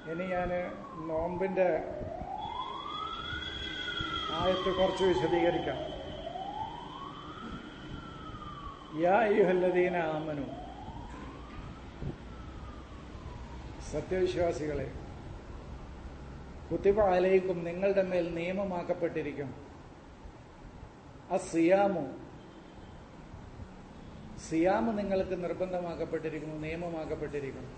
ഇനി ഞാൻ നോമ്പിൻ്റെ ആയത്ത് കുറച്ച് വിശദീകരിക്കാം. യാ അയ്യുഹല്ലദീന ആമനു, സത്യവിശ്വാസികളെ, കുത്തിബ അലൈക്കും, നിങ്ങളുടെ മേൽ നിയമമാക്കപ്പെട്ടിരിക്കും, അസ്സിയാമു, സിയാമ് നിങ്ങൾക്ക് നിർബന്ധമാക്കപ്പെട്ടിരിക്കുന്നു, നിയമമാക്കപ്പെട്ടിരിക്കുന്നു.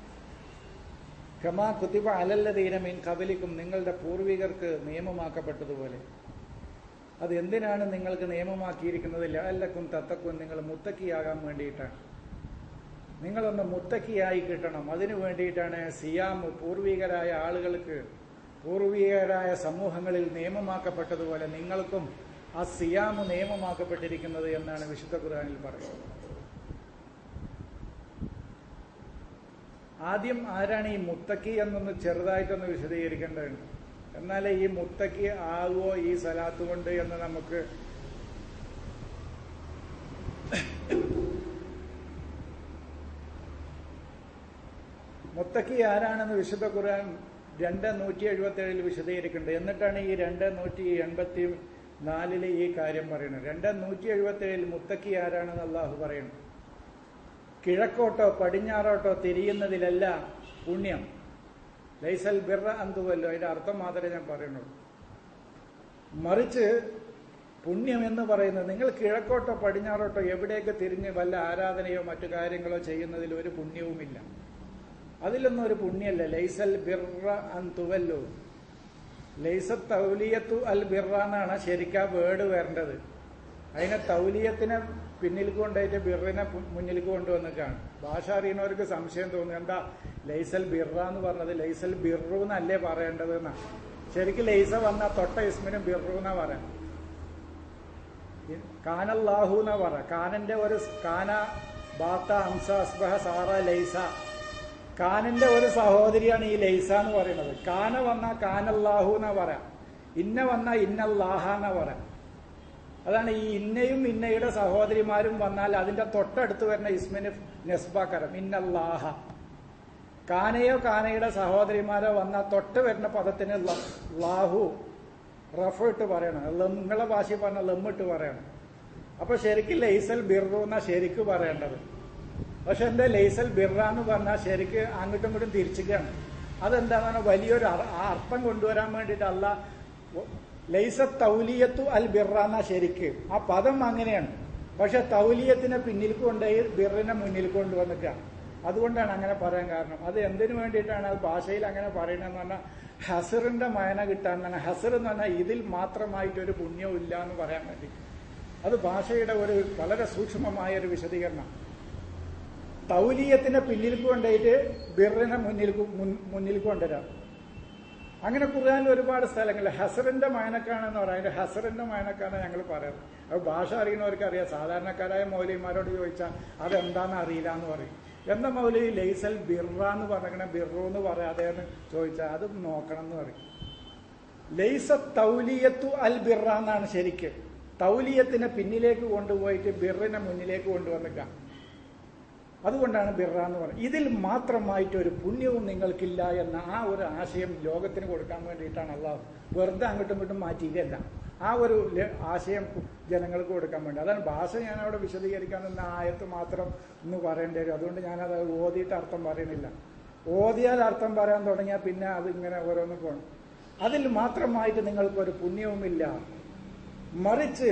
കമാ കുത്തിബ അലല്ലദീന മിൻ ഖബലിക്കും, നിങ്ങളുടെ പൂർവികർക്ക് നിയമമാക്കപ്പെട്ടതുപോലെ. അത് എന്തിനാണ് നിങ്ങൾക്ക് നിയമമാക്കിയിരിക്കുന്നത്? ലഅല്ലക്കും തത്തക്കും, നിങ്ങൾ മുത്തക്കിയാകാൻ വേണ്ടിയിട്ടാണ്. നിങ്ങളൊന്ന് മുത്തക്കിയായി കിട്ടണം, അതിനു വേണ്ടിയിട്ടാണ് സിയാമ് പൂർവികരായ ആളുകൾക്ക്, പൂർവികരായ സമൂഹങ്ങളിൽ നിയമമാക്കപ്പെട്ടതുപോലെ നിങ്ങൾക്കും ആ സിയാമ് നിയമമാക്കപ്പെട്ടിരിക്കുന്നത് എന്നാണ് വിശുദ്ധ ഖുർആനിൽ പറയുന്നത്. ആദ്യം ആരാണ് ഈ മുത്തക്കി എന്നൊന്ന് ചെറുതായിട്ടൊന്ന് വിശദീകരിക്കേണ്ടതുണ്ട്. എന്നാലേ ഈ മുത്തക്കി ആകുമോ ഈ സലാത്ത് കൊണ്ട് എന്ന് നമുക്ക് മുത്തക്കി ആരാണെന്ന് വിശുദ്ധ ഖുർആൻ 2:177 വിശദീകരിക്കുന്നുണ്ട്. എന്നിട്ടാണ് ഈ 2:184 ഈ കാര്യം പറയുന്നത്. 2:177 മുത്തക്കി ആരാണെന്ന് അള്ളാഹു പറയുന്നു. കിഴക്കോട്ടോ പടിഞ്ഞാറോട്ടോ തിരിയുന്നതിലല്ല പുണ്യം. ലൈസൽ ബിർറ അന്തുവല്ലോ, അതിന്റെ അർത്ഥം മാത്രമേ ഞാൻ പറയുന്നുള്ളൂ. മറിച്ച് പുണ്യം എന്ന് പറയുന്നത് നിങ്ങൾ കിഴക്കോട്ടോ പടിഞ്ഞാറോട്ടോ എവിടേക്ക് തിരിഞ്ഞ് വല്ല ആരാധനയോ മറ്റു കാര്യങ്ങളോ ചെയ്യുന്നതിൽ ഒരു പുണ്യവുമില്ല. അതിലൊന്നും ഒരു പുണ്യമല്ല. ലൈസൽ ബിർറ അന്തുവല്ലോ, ലൈസ തൗലിയത്തു അൽ ബിർറ എന്നാണ് ശരിക്കാ വേർഡ് വരേണ്ടത്. അതിനെ തൗലിയത്തിനെ പിന്നിലേക്ക് കൊണ്ടുപോയിട്ട് ബിറിനെ മുന്നിലേക്ക് കൊണ്ടുവന്നിട്ടാണ്. ഭാഷ അറിയുന്നവർക്ക് സംശയം തോന്നുന്നു, എന്താ ലൈസൽ ബിർറ എന്ന് പറഞ്ഞത്, ലൈസൽ ബിറു എന്നല്ലേ പറയേണ്ടത് എന്നാ. ശരിക്കും ലൈസ വന്ന തൊട്ട ഇസ്മിനും ബിറു എന്നാ പറയാം. കാനല്ലാഹു എന്നാ പറ. കാനന്റെ ഒരു കാന ബാത്ത അംസ അസ്ബഹ സാറ ലൈസ, കാനന്റെ ഒരു സഹോദരിയാണ് ഈ ലൈസ എന്ന് പറയുന്നത്. കാന വന്ന കാനല്ലാഹു എന്നാ പറയാം, ഇന്ന വന്ന ഇന്നല്ലാഹ എന്നാ പറയാം. അതാണ് ഈ ഇന്നയും ഇന്നയുടെ സഹോദരിമാരും വന്നാൽ അതിന്റെ തൊട്ടടുത്ത് വരുന്ന ഇസ്മിന് നെസ്ബാക്കരം ഇന്നല്ലാഹ. കാനയോ കാനയുടെ സഹോദരിമാരോ വന്നാൽ തൊട്ട് വരുന്ന പദത്തിന് ലാഹു റഫ് ഇട്ട് പറയണം. നിങ്ങളെ ഭാഷയിൽ പറഞ്ഞ ലമ്മിട്ട് പറയണം. അപ്പൊ ശരിക്കും ലൈസൽ ബിർറു എന്നാ ശരിക്ക് പറയേണ്ടത്. പക്ഷെ എന്താ ലൈസൽ ബിർറ എന്ന് പറഞ്ഞാൽ ശരിക്ക് അങ്ങോട്ടും ഇങ്ങോട്ടും തിരിച്ചിട്ടാണ്. അതെന്താണെന്ന് വലിയൊരു അർത്ഥം കൊണ്ടുവരാൻ വേണ്ടിയിട്ട് അല്ല ലൈസ തൗലിയത്തു അൽ ബിർറ എന്നാ ശരിക്ക്. ആ പദം അങ്ങനെയാണ്. പക്ഷെ തൗലിയത്തിനെ പിന്നിൽ കൊണ്ടുപോയി ബിറിനെ മുന്നിൽ കൊണ്ടുവന്നിട്ടാണ്. അതുകൊണ്ടാണ് അങ്ങനെ പറയാൻ കാരണം. അത് എന്തിനു വേണ്ടിയിട്ടാണ് അത് ഭാഷയിൽ അങ്ങനെ പറയണമെന്ന് പറഞ്ഞാൽ ഹസറിന്റെ മയന കിട്ടാൻ. ഹസർ എന്ന് പറഞ്ഞാൽ ഇതിൽ മാത്രമായിട്ടൊരു പുണ്യവും ഇല്ല എന്ന് പറയാൻ വേണ്ടി. അത് ഭാഷയുടെ ഒരു വളരെ സൂക്ഷ്മമായ ഒരു വിശദീകരണം. തൗലിയത്തിനെ പിന്നിൽ കൊണ്ടുപോയിട്ട് ബിറിനെ മുന്നിൽ കൊണ്ടുവരാം. അങ്ങനെ ഖുർആനിൽ ഒരുപാട് സ്ഥലങ്ങളിൽ ഹസറിന്റെ മയനക്കാണെന്ന് പറയാം. അതിന്റെ ഹസറിന്റെ മയനക്കാണ് ഞങ്ങൾ പറയാറ്. അത് ഭാഷ അറിയുന്നവർക്ക് അറിയാം. സാധാരണക്കാരായ മൗലവിമാരോട് ചോദിച്ചാൽ അതെന്താണെന്ന് അറിയില്ല എന്ന് പറയും. എന്താ മൗലവി ലൈസൽ ബിർറ എന്ന് പറഞ്ഞ ബിറു എന്ന് പറയാതെ എന്ന് ചോദിച്ചാൽ അത് നോക്കണം എന്ന് പറയും. ലൈസ തൗലിയത്തു അൽ ബിർറ എന്നാണ് ശരിക്ക്. തൗലിയത്തിനെ പിന്നിലേക്ക് കൊണ്ടുപോയിട്ട് ബിറിനെ മുന്നിലേക്ക് കൊണ്ടുവന്നിക്കാം. അതുകൊണ്ടാണ് ബിർറ എന്ന് പറയുന്നത്. ഇതിൽ മാത്രമായിട്ട് ഒരു പുണ്യവും നിങ്ങൾക്കില്ല എന്ന ആ ഒരു ആശയം ലോകത്തിന് കൊടുക്കാൻ വേണ്ടിയിട്ടാണ് അള്ളാഹു വെറുതെ അങ്ങോട്ടും ഇങ്ങോട്ടും മാറ്റിയില്ല. ആ ഒരു ആശയം ജനങ്ങൾക്ക് കൊടുക്കാൻ വേണ്ടി. അതാണ് ഭാഷ ഞാൻ അവിടെ വിശദീകരിക്കാൻ നിന്ന ആയത്ത് മാത്രം ഒന്ന് പറയേണ്ടി വരും. അതുകൊണ്ട് ഞാനത് ഓതിയിട്ട് അർത്ഥം പറയുന്നില്ല. ഓതിയാൽ അർത്ഥം പറയാൻ തുടങ്ങിയാൽ പിന്നെ അത് ഇങ്ങനെ ഓരോന്ന് പോകണം. അതിൽ മാത്രമായിട്ട് നിങ്ങൾക്കൊരു പുണ്യവുമില്ല. മറിച്ച്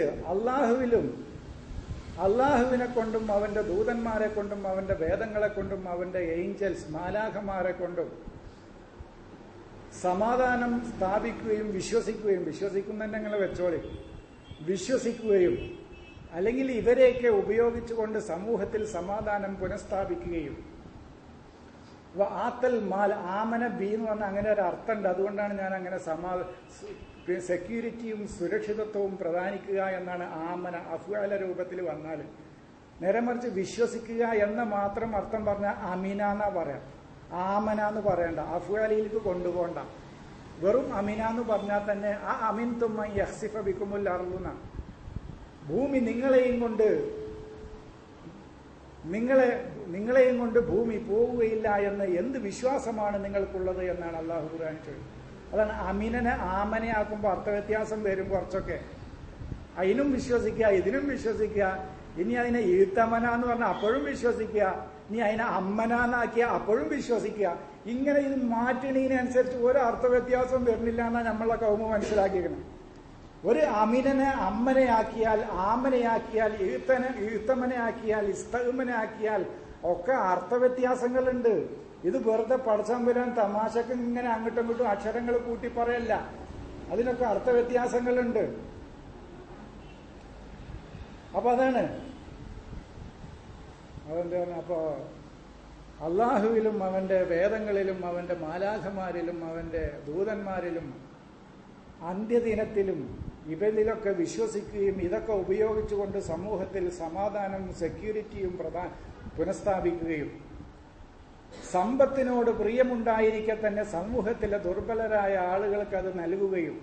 അള്ളാഹുവിനെ കൊണ്ടും അവന്റെ ദൂതന്മാരെ കൊണ്ടും അവന്റെ വേദങ്ങളെ കൊണ്ടും അവന്റെ ഏഞ്ചൽസ് മാലാഖമാരെ കൊണ്ടും സമാധാനം സ്ഥാപിക്കുകയും വിശ്വസിക്കുന്ന നിങ്ങൾ വെച്ചോളി, വിശ്വസിക്കുകയും അല്ലെങ്കിൽ ഇവരെയൊക്കെ ഉപയോഗിച്ചുകൊണ്ട് സമൂഹത്തിൽ സമാധാനം പുനഃസ്ഥാപിക്കുകയും ആത്തൽ മാൽ ആമന ബി എന്ന് പറഞ്ഞാൽ അങ്ങനെ ഒരു അർത്ഥമുണ്ട്. അതുകൊണ്ടാണ് ഞാൻ അങ്ങനെ സെക്യൂരിറ്റിയും സുരക്ഷിതത്വവും പ്രദാനിക്കുക എന്നാണ് ആമന അഫ്അല രൂപത്തിൽ വന്നാൽ. നേരെ മറിച്ച് വിശ്വസിക്കുക എന്ന മാത്രം അർത്ഥം പറഞ്ഞാൽ അമിന എന്നാ പറയാം. ആമന എന്ന് പറയണ്ട, അഫ്അലിലേക്ക് കൊണ്ടുപോകണ്ട. വെറും അമിന എന്ന് പറഞ്ഞാൽ തന്നെ ആ അമിൻ തുമ്മ യഹ്സിഫ ബിക്കുമുൽ അർളുന, ഭൂമി നിങ്ങളെയും കൊണ്ട് നിങ്ങളെയും കൊണ്ട് ഭൂമി പോവുകയില്ല എന്ന് എന്ത് വിശ്വാസമാണ് നിങ്ങൾക്കുള്ളത് എന്നാണ് അള്ളാഹു ഖുർആൻ ചോദിച്ചത്. അതാണ് അമിനനെ ആമനയാക്കുമ്പോൾ അർത്ഥവ്യത്യാസം വരും കുറച്ചൊക്കെ. അതിനും വിശ്വസിക്കുക, ഇതിനും വിശ്വസിക്കുക. ഇനി അതിനെ ഈത്തമന എന്ന് പറഞ്ഞാൽ അപ്പോഴും വിശ്വസിക്കുക, ഇനി അതിനെ അമ്മനാന്നാക്കിയ അപ്പോഴും വിശ്വസിക്കുക. ഇങ്ങനെ ഇത് മാറ്റണതിനനുസരിച്ച് ഒരു അർത്ഥവ്യത്യാസം വരുന്നില്ല എന്നാണ് നമ്മളെ കൗമ മനസ്സിലാക്കിയിരിക്കണം. ഒരു അമിനനെ അമ്മനെയാക്കിയാൽ, ആമനയാക്കിയാൽ, ഈത്തമനയാക്കിയാൽ, ഇസ്തമനയാക്കിയാൽ ഒക്കെ അർത്ഥവ്യത്യാസങ്ങളുണ്ട്. ഇത് വെറുതെ പടച്ചാൻ വരാൻ തമാശക്ക് ഇങ്ങനെ അങ്ങോട്ടും ഇങ്ങോട്ടും അക്ഷരങ്ങൾ കൂട്ടി പറയല്ല, അതിനൊക്കെ അർത്ഥവ്യത്യാസങ്ങളുണ്ട്. അപ്പൊ അതാണ് അതെന്താണ്. അപ്പോ അള്ളാഹുവിലും അവന്റെ വേദങ്ങളിലും അവന്റെ മാലാഖമാരിലും അവന്റെ ദൂതന്മാരിലും അന്ത്യദിനത്തിലും ഇവരിലൊക്കെ വിശ്വസിക്കുകയും ഇതൊക്കെ ഉപയോഗിച്ചുകൊണ്ട് സമൂഹത്തിൽ സമാധാനവും സെക്യൂരിറ്റിയും പുനഃസ്ഥാപിക്കുകയും സമ്പത്തിനോട് പ്രിയമുണ്ടായിരിക്കെ തന്നെ സമൂഹത്തിലെ ദുർബലരായ ആളുകൾക്ക് അത് നൽകുകയും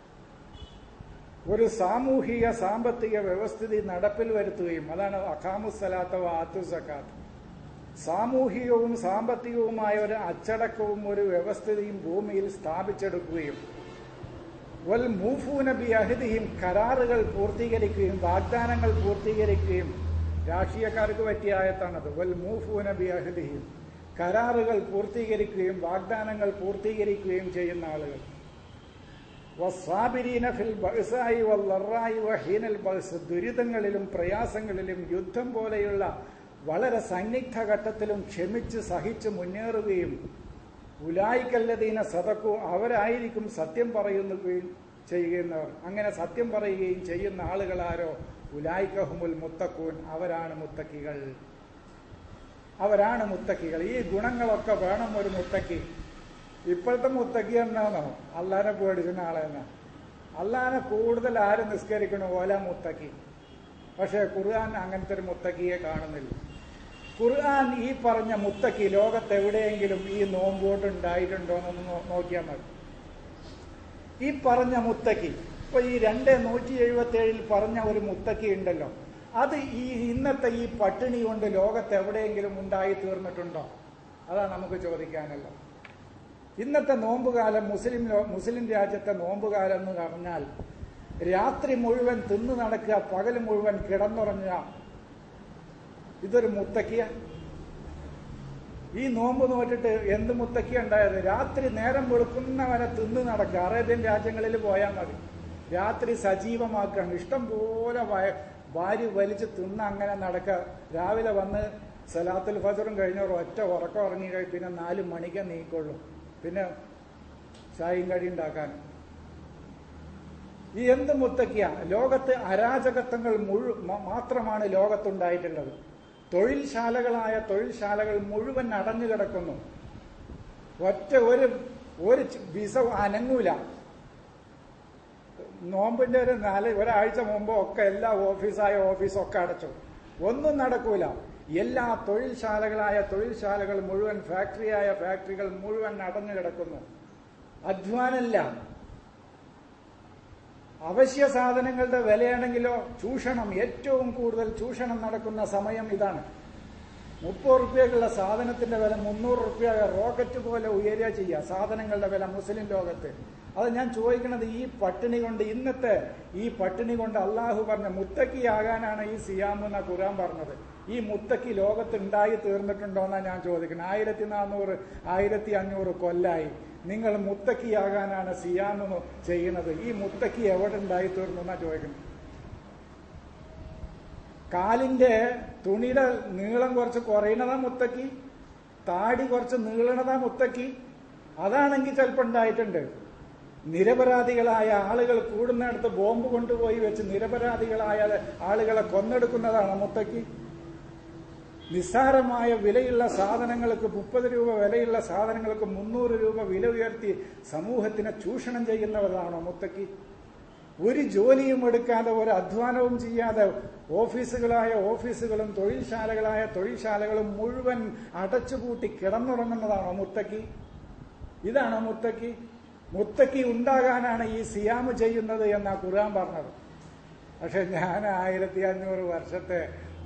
ഒരു സാമൂഹിക സാമ്പത്തിക വ്യവസ്ഥിതി നടപ്പിൽ വരുത്തുകയും, അതാണ് അഖാമുസ്സലാത്ത ആത്തു സക്കാത്ത്. സാമൂഹികവും സാമ്പത്തികവുമായ ഒരു അച്ചടക്കവും ഒരു വ്യവസ്ഥിതിയും ഭൂമിയിൽ സ്ഥാപിച്ചെടുക്കുകയും വൽ മൂഫൂന ബി അഹ്ദിഹിം, കരാറുകൾ പൂർത്തീകരിക്കുകയും വാഗ്ദാനങ്ങൾ പൂർത്തീകരിക്കുകയും, രാഷ്ട്രീയക്കാർക്ക് പറ്റിയ ആയത്താണത്. വൽ മൂഫൂന ബി അഹ്ദിഹിം, കരാറുകൾ പൂർത്തീകരിക്കുകയും വാഗ്ദാനങ്ങൾ പൂർത്തീകരിക്കുകയും ചെയ്യുന്ന ആളുകൾ. വസ്സാബിരീന ഫിൽ ബഅ്സായി വല്ലറായി വഹീനൽ ബഅ്സ്, ദുരിതങ്ങളിലും പ്രയാസങ്ങളിലും യുദ്ധം പോലെയുള്ള വളരെ സന്നിഗ്ധ ഘട്ടത്തിലും ക്ഷമിച്ച് സഹിച്ച് മുന്നേറുകയും ഉലായിക്കല്ലദീന സദഖു, അവരായിരിക്കും സത്യം പറയുകയും ചെയ്യുന്നവർ. അങ്ങനെ സത്യം പറയുകയും ചെയ്യുന്ന ആളുകളാരോ ഉലായിക്കഹുമുൽ മുത്തഖൂൻ, അവരാണ് മുത്തക്കികൾ. അവരാണ് മുത്തക്കികൾ. ഈ ഗുണങ്ങളൊക്കെ വേണം ഒരു മുത്തക്കി. ഇപ്പോഴത്തെ മുത്തക്കി എന്നാണോ അള്ളാനെ പേടിക്കുന്ന ആളെന്നാ. അള്ളാനെ കൂടുതൽ ആര് നിസ്കരിക്കണോ ഓല മുത്തക്കി. പക്ഷെ ഖുർആൻ അങ്ങനത്തെ ഒരു മുത്തക്കിയെ കാണുന്നില്ല. ഖുർആൻ ഈ പറഞ്ഞ മുത്തക്കി ലോകത്തെവിടെയെങ്കിലും ഈ നോമ്പോട്ട് ഉണ്ടായിട്ടുണ്ടോ എന്നൊന്ന് നോക്കിയാൽ മതി. ഈ പറഞ്ഞ മുത്തക്കി ഇപ്പൊ ഈ 2:177 പറഞ്ഞ ഒരു മുത്തക്കി ഉണ്ടല്ലോ, അത് ഈ ഇന്നത്തെ ഈ പട്ടിണി കൊണ്ട് ലോകത്തെവിടെയെങ്കിലും ഉണ്ടായി തീർന്നിട്ടുണ്ടോ? അതാണ് നമുക്ക് ചോദിക്കാനല്ലോ. ഇന്നത്തെ നോമ്പുകാലം മുസ്ലിം രാജ്യത്തെ നോമ്പുകാലം എന്ന് പറഞ്ഞാൽ രാത്രി മുഴുവൻ തിന്നു നടക്കുക, പകൽ മുഴുവൻ കിടന്നുറങ്ങുക. ഇതൊരു മുത്തക്കിയ? ഈ നോമ്പ് നോറ്റിട്ട് എന്ത് മുത്തക്കിയ ഉണ്ടായത്? രാത്രി നേരം വെളുക്കുന്നവരെ തിന്നു നടക്കുക. അറേബ്യൻ രാജ്യങ്ങളിൽ പോയാൽ മതി, രാത്രി സജീവമാക്കുകയാണ്. ഇഷ്ടം പോലെ വാരി വലിച്ച് തിന്ന് അങ്ങനെ നടക്കുക. രാവിലെ വന്ന് സലാത്തുൽ ഫജറും കഴിഞ്ഞ ഒറ്റ ഉറക്കം ഉറങ്ങി പിന്നെ 4 മണിക്കേ നീക്കുള്ളൂ, പിന്നെ ചായയും കടി ഉണ്ടാക്കാൻ. ഈ എന്ത് മുത്തക്കിയ? ലോകത്ത് അരാജകത്വങ്ങൾ മാത്രമാണ് ലോകത്തുണ്ടായിട്ടുള്ളത്. തൊഴിൽശാലകൾ മുഴുവൻ അടഞ്ഞു കിടക്കുന്നു. ഒരു വിസ അനങ്ങൂല. നോമ്പിന്റെ ഒരാഴ്ച മുമ്പ് ഒക്കെ എല്ലാ ഓഫീസൊക്കെ അടച്ചു. ഒന്നും നടക്കൂല. എല്ലാ തൊഴിൽശാലകൾ മുഴുവൻ, ഫാക്ടറികൾ മുഴുവൻ അടഞ്ഞു കിടക്കുന്നു. അധ്വാനമില്ല. അവശ്യ സാധനങ്ങളുടെ വിലയാണെങ്കിലോ ചൂഷണം, ഏറ്റവും കൂടുതൽ ചൂഷണം നടക്കുന്ന സമയം ഇതാണ്. 30 റുപ്യക്കുള്ള സാധനത്തിന്റെ വില 300 റുപ്യ റോക്കറ്റ് പോലെ ഉയരുക ചെയ്യുക സാധനങ്ങളുടെ വില മുസ്ലിം ലോകത്ത്. അത് ഞാൻ ചോദിക്കുന്നത്, ഈ പട്ടിണി കൊണ്ട്, ഇന്നത്തെ ഈ പട്ടിണി കൊണ്ട് അള്ളാഹു പറഞ്ഞ മുത്തക്കിയാകാനാണ് ഈ സിയാം എന്ന ഖുർആൻ പറഞ്ഞത്. ഈ മുത്തക്കി ലോകത്ത് ഉണ്ടായി തീർന്നിട്ടുണ്ടോ എന്നാണ് ഞാൻ ചോദിക്കുന്നത്. 1400 1500 കൊല്ലായി നിങ്ങൾ മുത്തക്കിയാകാനാണ് സിയാം ചെയ്യുന്നത്. ഈ മുത്തക്കി എവിടെ ഉണ്ടായി തീർന്നു എന്നാ ചോദിക്കുന്നത്. കാലിന്റെ തുണിയുടെ നീളം കുറച്ച് കുറയുന്നതാ മുത്തക്കി, താടി കുറച്ച് നീളണതാ മുത്തക്കി. അതാണെങ്കിൽ ചിലപ്പോൾ ഉണ്ടായിട്ടുണ്ട്. നിരപരാധികളായ ആളുകൾ കൂടുന്നിടത്ത് ബോംബ് കൊണ്ടുപോയി വെച്ച് നിരപരാധികളായ ആളുകളെ കൊന്നെടുക്കുന്നതാണ് മുത്തക്കി. നിസ്സാരമായ വിലയുള്ള സാധനങ്ങൾക്ക് 30 രൂപ വിലയുള്ള സാധനങ്ങൾക്ക് 300 രൂപ വില ഉയർത്തി സമൂഹത്തിനെ ചൂഷണം ചെയ്യുന്നവരാണോ മുത്തക്കി? ഒരു ജോലിയും എടുക്കാതെ, ഒരു അധ്വാനവും ചെയ്യാതെ ഓഫീസുകളും തൊഴിൽശാലകളും മുഴുവൻ അടച്ചുപൂട്ടി കിടന്നുറങ്ങുന്നതാണോ മുത്തക്കി? ഇതാണോ മുത്തക്കി? മുത്തക്കി ഉണ്ടാകാനാണ് ഈ സിയാം ചെയ്യുന്നത് എന്നാ ഖുർആൻ പറഞ്ഞത്. പക്ഷെ ഞാൻ 1500 വർഷത്തെ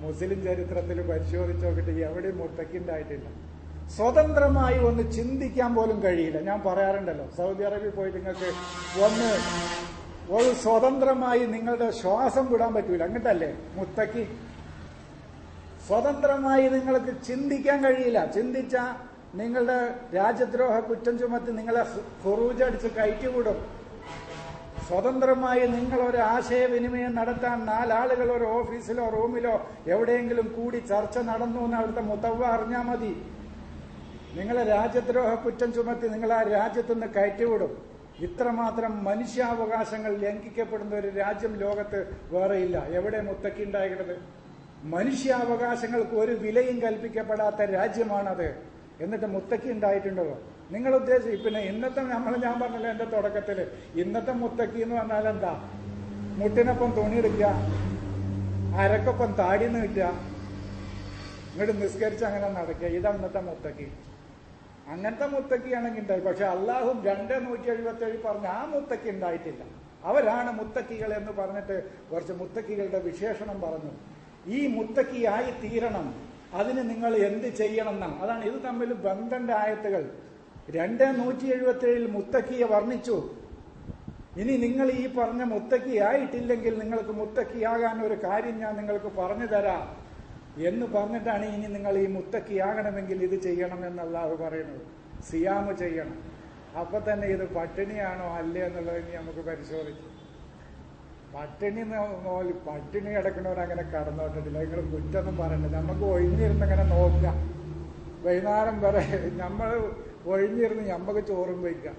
മുസ്ലിം ചരിത്രത്തിൽ പരിശോധിച്ച് നോക്കിയിട്ട് എവിടെയും മുത്തക്കി ഉണ്ടായിട്ടില്ല. സ്വതന്ത്രമായി ഒന്ന് ചിന്തിക്കാൻ പോലും കഴിയില്ല. ഞാൻ പറയാറുണ്ടല്ലോ, സൗദി അറേബ്യ പോയിട്ട് നിങ്ങൾക്ക് ഒരു സ്വതന്ത്രമായി നിങ്ങളുടെ ശ്വാസം വിടാൻ പറ്റൂല, അങ്ങോട്ടല്ലേ മുത്തക്കി. സ്വതന്ത്രമായി നിങ്ങൾക്ക് ചിന്തിക്കാൻ കഴിയില്ല. ചിന്തിച്ച നിങ്ങളുടെ രാജ്യദ്രോഹ കുറ്റം ചുമത്തി നിങ്ങളെ ഖുറൂജടിച്ച് കയറ്റിവിടും. സ്വതന്ത്രമായി നിങ്ങളൊരു ആശയവിനിമയം നടത്താൻ 4 ആളുകൾ ഒരു ഓഫീസിലോ റൂമിലോ എവിടെയെങ്കിലും കൂടി ചർച്ച നടന്നു എന്ന് അവിടുത്തെ മുത്തവ്വ അറിഞ്ഞാൽ മതി. നിങ്ങളെ രാജ്യദ്രോഹ കുറ്റം ചുമത്തി നിങ്ങൾ ആ രാജ്യത്തുനിന്ന് കയറ്റിവിടും. ഇത്രമാത്രം മനുഷ്യാവകാശങ്ങൾ ലംഘിക്കപ്പെടുന്ന ഒരു രാജ്യം ലോകത്ത് വേറെയില്ല. എവിടെ മുത്തക്കി ഉണ്ടായിരുന്നത്? മനുഷ്യാവകാശങ്ങൾക്ക് ഒരു വിലയും കൽപ്പിക്കപ്പെടാത്ത രാജ്യമാണത്. എന്നിട്ട് മുത്തക്കി ഉണ്ടായിട്ടുണ്ടോ? നിങ്ങൾ ഉദ്ദേശിച്ച് പിന്നെ ഇന്നത്തെ ഞാൻ പറഞ്ഞല്ലോ എന്റെ തുടക്കത്തില്, ഇന്നത്തെ മുത്തക്കി എന്ന് പറഞ്ഞാൽ എന്താ? മുട്ടിനൊപ്പം തുണി എടുക്കുക, അരക്കൊപ്പം താടി നീട്ടുക, ഇങ്ങോട്ട് നിസ്കരിച്ച് അങ്ങനെ നടക്കുക. ഇതാണ് ഇന്നത്തെ മുത്തക്കി. അങ്ങനത്തെ മുത്തക്കിയാണെങ്കിൽ ഉണ്ടായി. പക്ഷെ അള്ളാഹു 2:177 പറഞ്ഞ ആ മുത്തക്കി ഉണ്ടായിട്ടില്ല. അവരാണ് മുത്തക്കികൾ എന്ന് പറഞ്ഞിട്ട് കുറച്ച് മുത്തക്കികളുടെ വിശേഷണം പറഞ്ഞു. ഈ മുത്തക്കിയായി തീരണം, അതിന് നിങ്ങൾ എന്ത് ചെയ്യണം എന്നാണ്. അതാണ് ഇത് തമ്മിൽ ബന്ധന്റെ ആയത്തുകൾ. 2:177 മുത്തക്കിയെ വർണ്ണിച്ചു. ഇനി നിങ്ങൾ ഈ പറഞ്ഞ മുത്തക്കിയായിട്ടില്ലെങ്കിൽ നിങ്ങൾക്ക് മുത്തക്കിയാകാൻ ഒരു കാര്യം ഞാൻ നിങ്ങൾക്ക് പറഞ്ഞു തരാം എന്ന് പറഞ്ഞിട്ടാണ് ഇനി നിങ്ങൾ ഈ മുത്തക്കിയാകണമെങ്കിൽ ഇത് ചെയ്യണം എന്നല്ലാഹു പറയുന്നത്. സിയാമ് ചെയ്യണം. അപ്പൊ തന്നെ ഇത് പട്ടിണിയാണോ അല്ലേ എന്നുള്ളത് ഇനി നമുക്ക് പരിശോധിക്കും. പട്ടിണി കിടക്കുന്നവരങ്ങനെ കടന്നോട്ടിട്ടില്ല. നിങ്ങൾ കുറ്റൊന്നും പറയണ്ട. നമുക്ക് ഒഴിഞ്ഞിരുന്നങ്ങനെ നോക്കാം. വൈകുന്നേരം വരെ നമ്മൾ ഒഴിഞ്ഞിരുന്ന് ഞമ്മക്ക് ചോറും വയ്ക്കാം.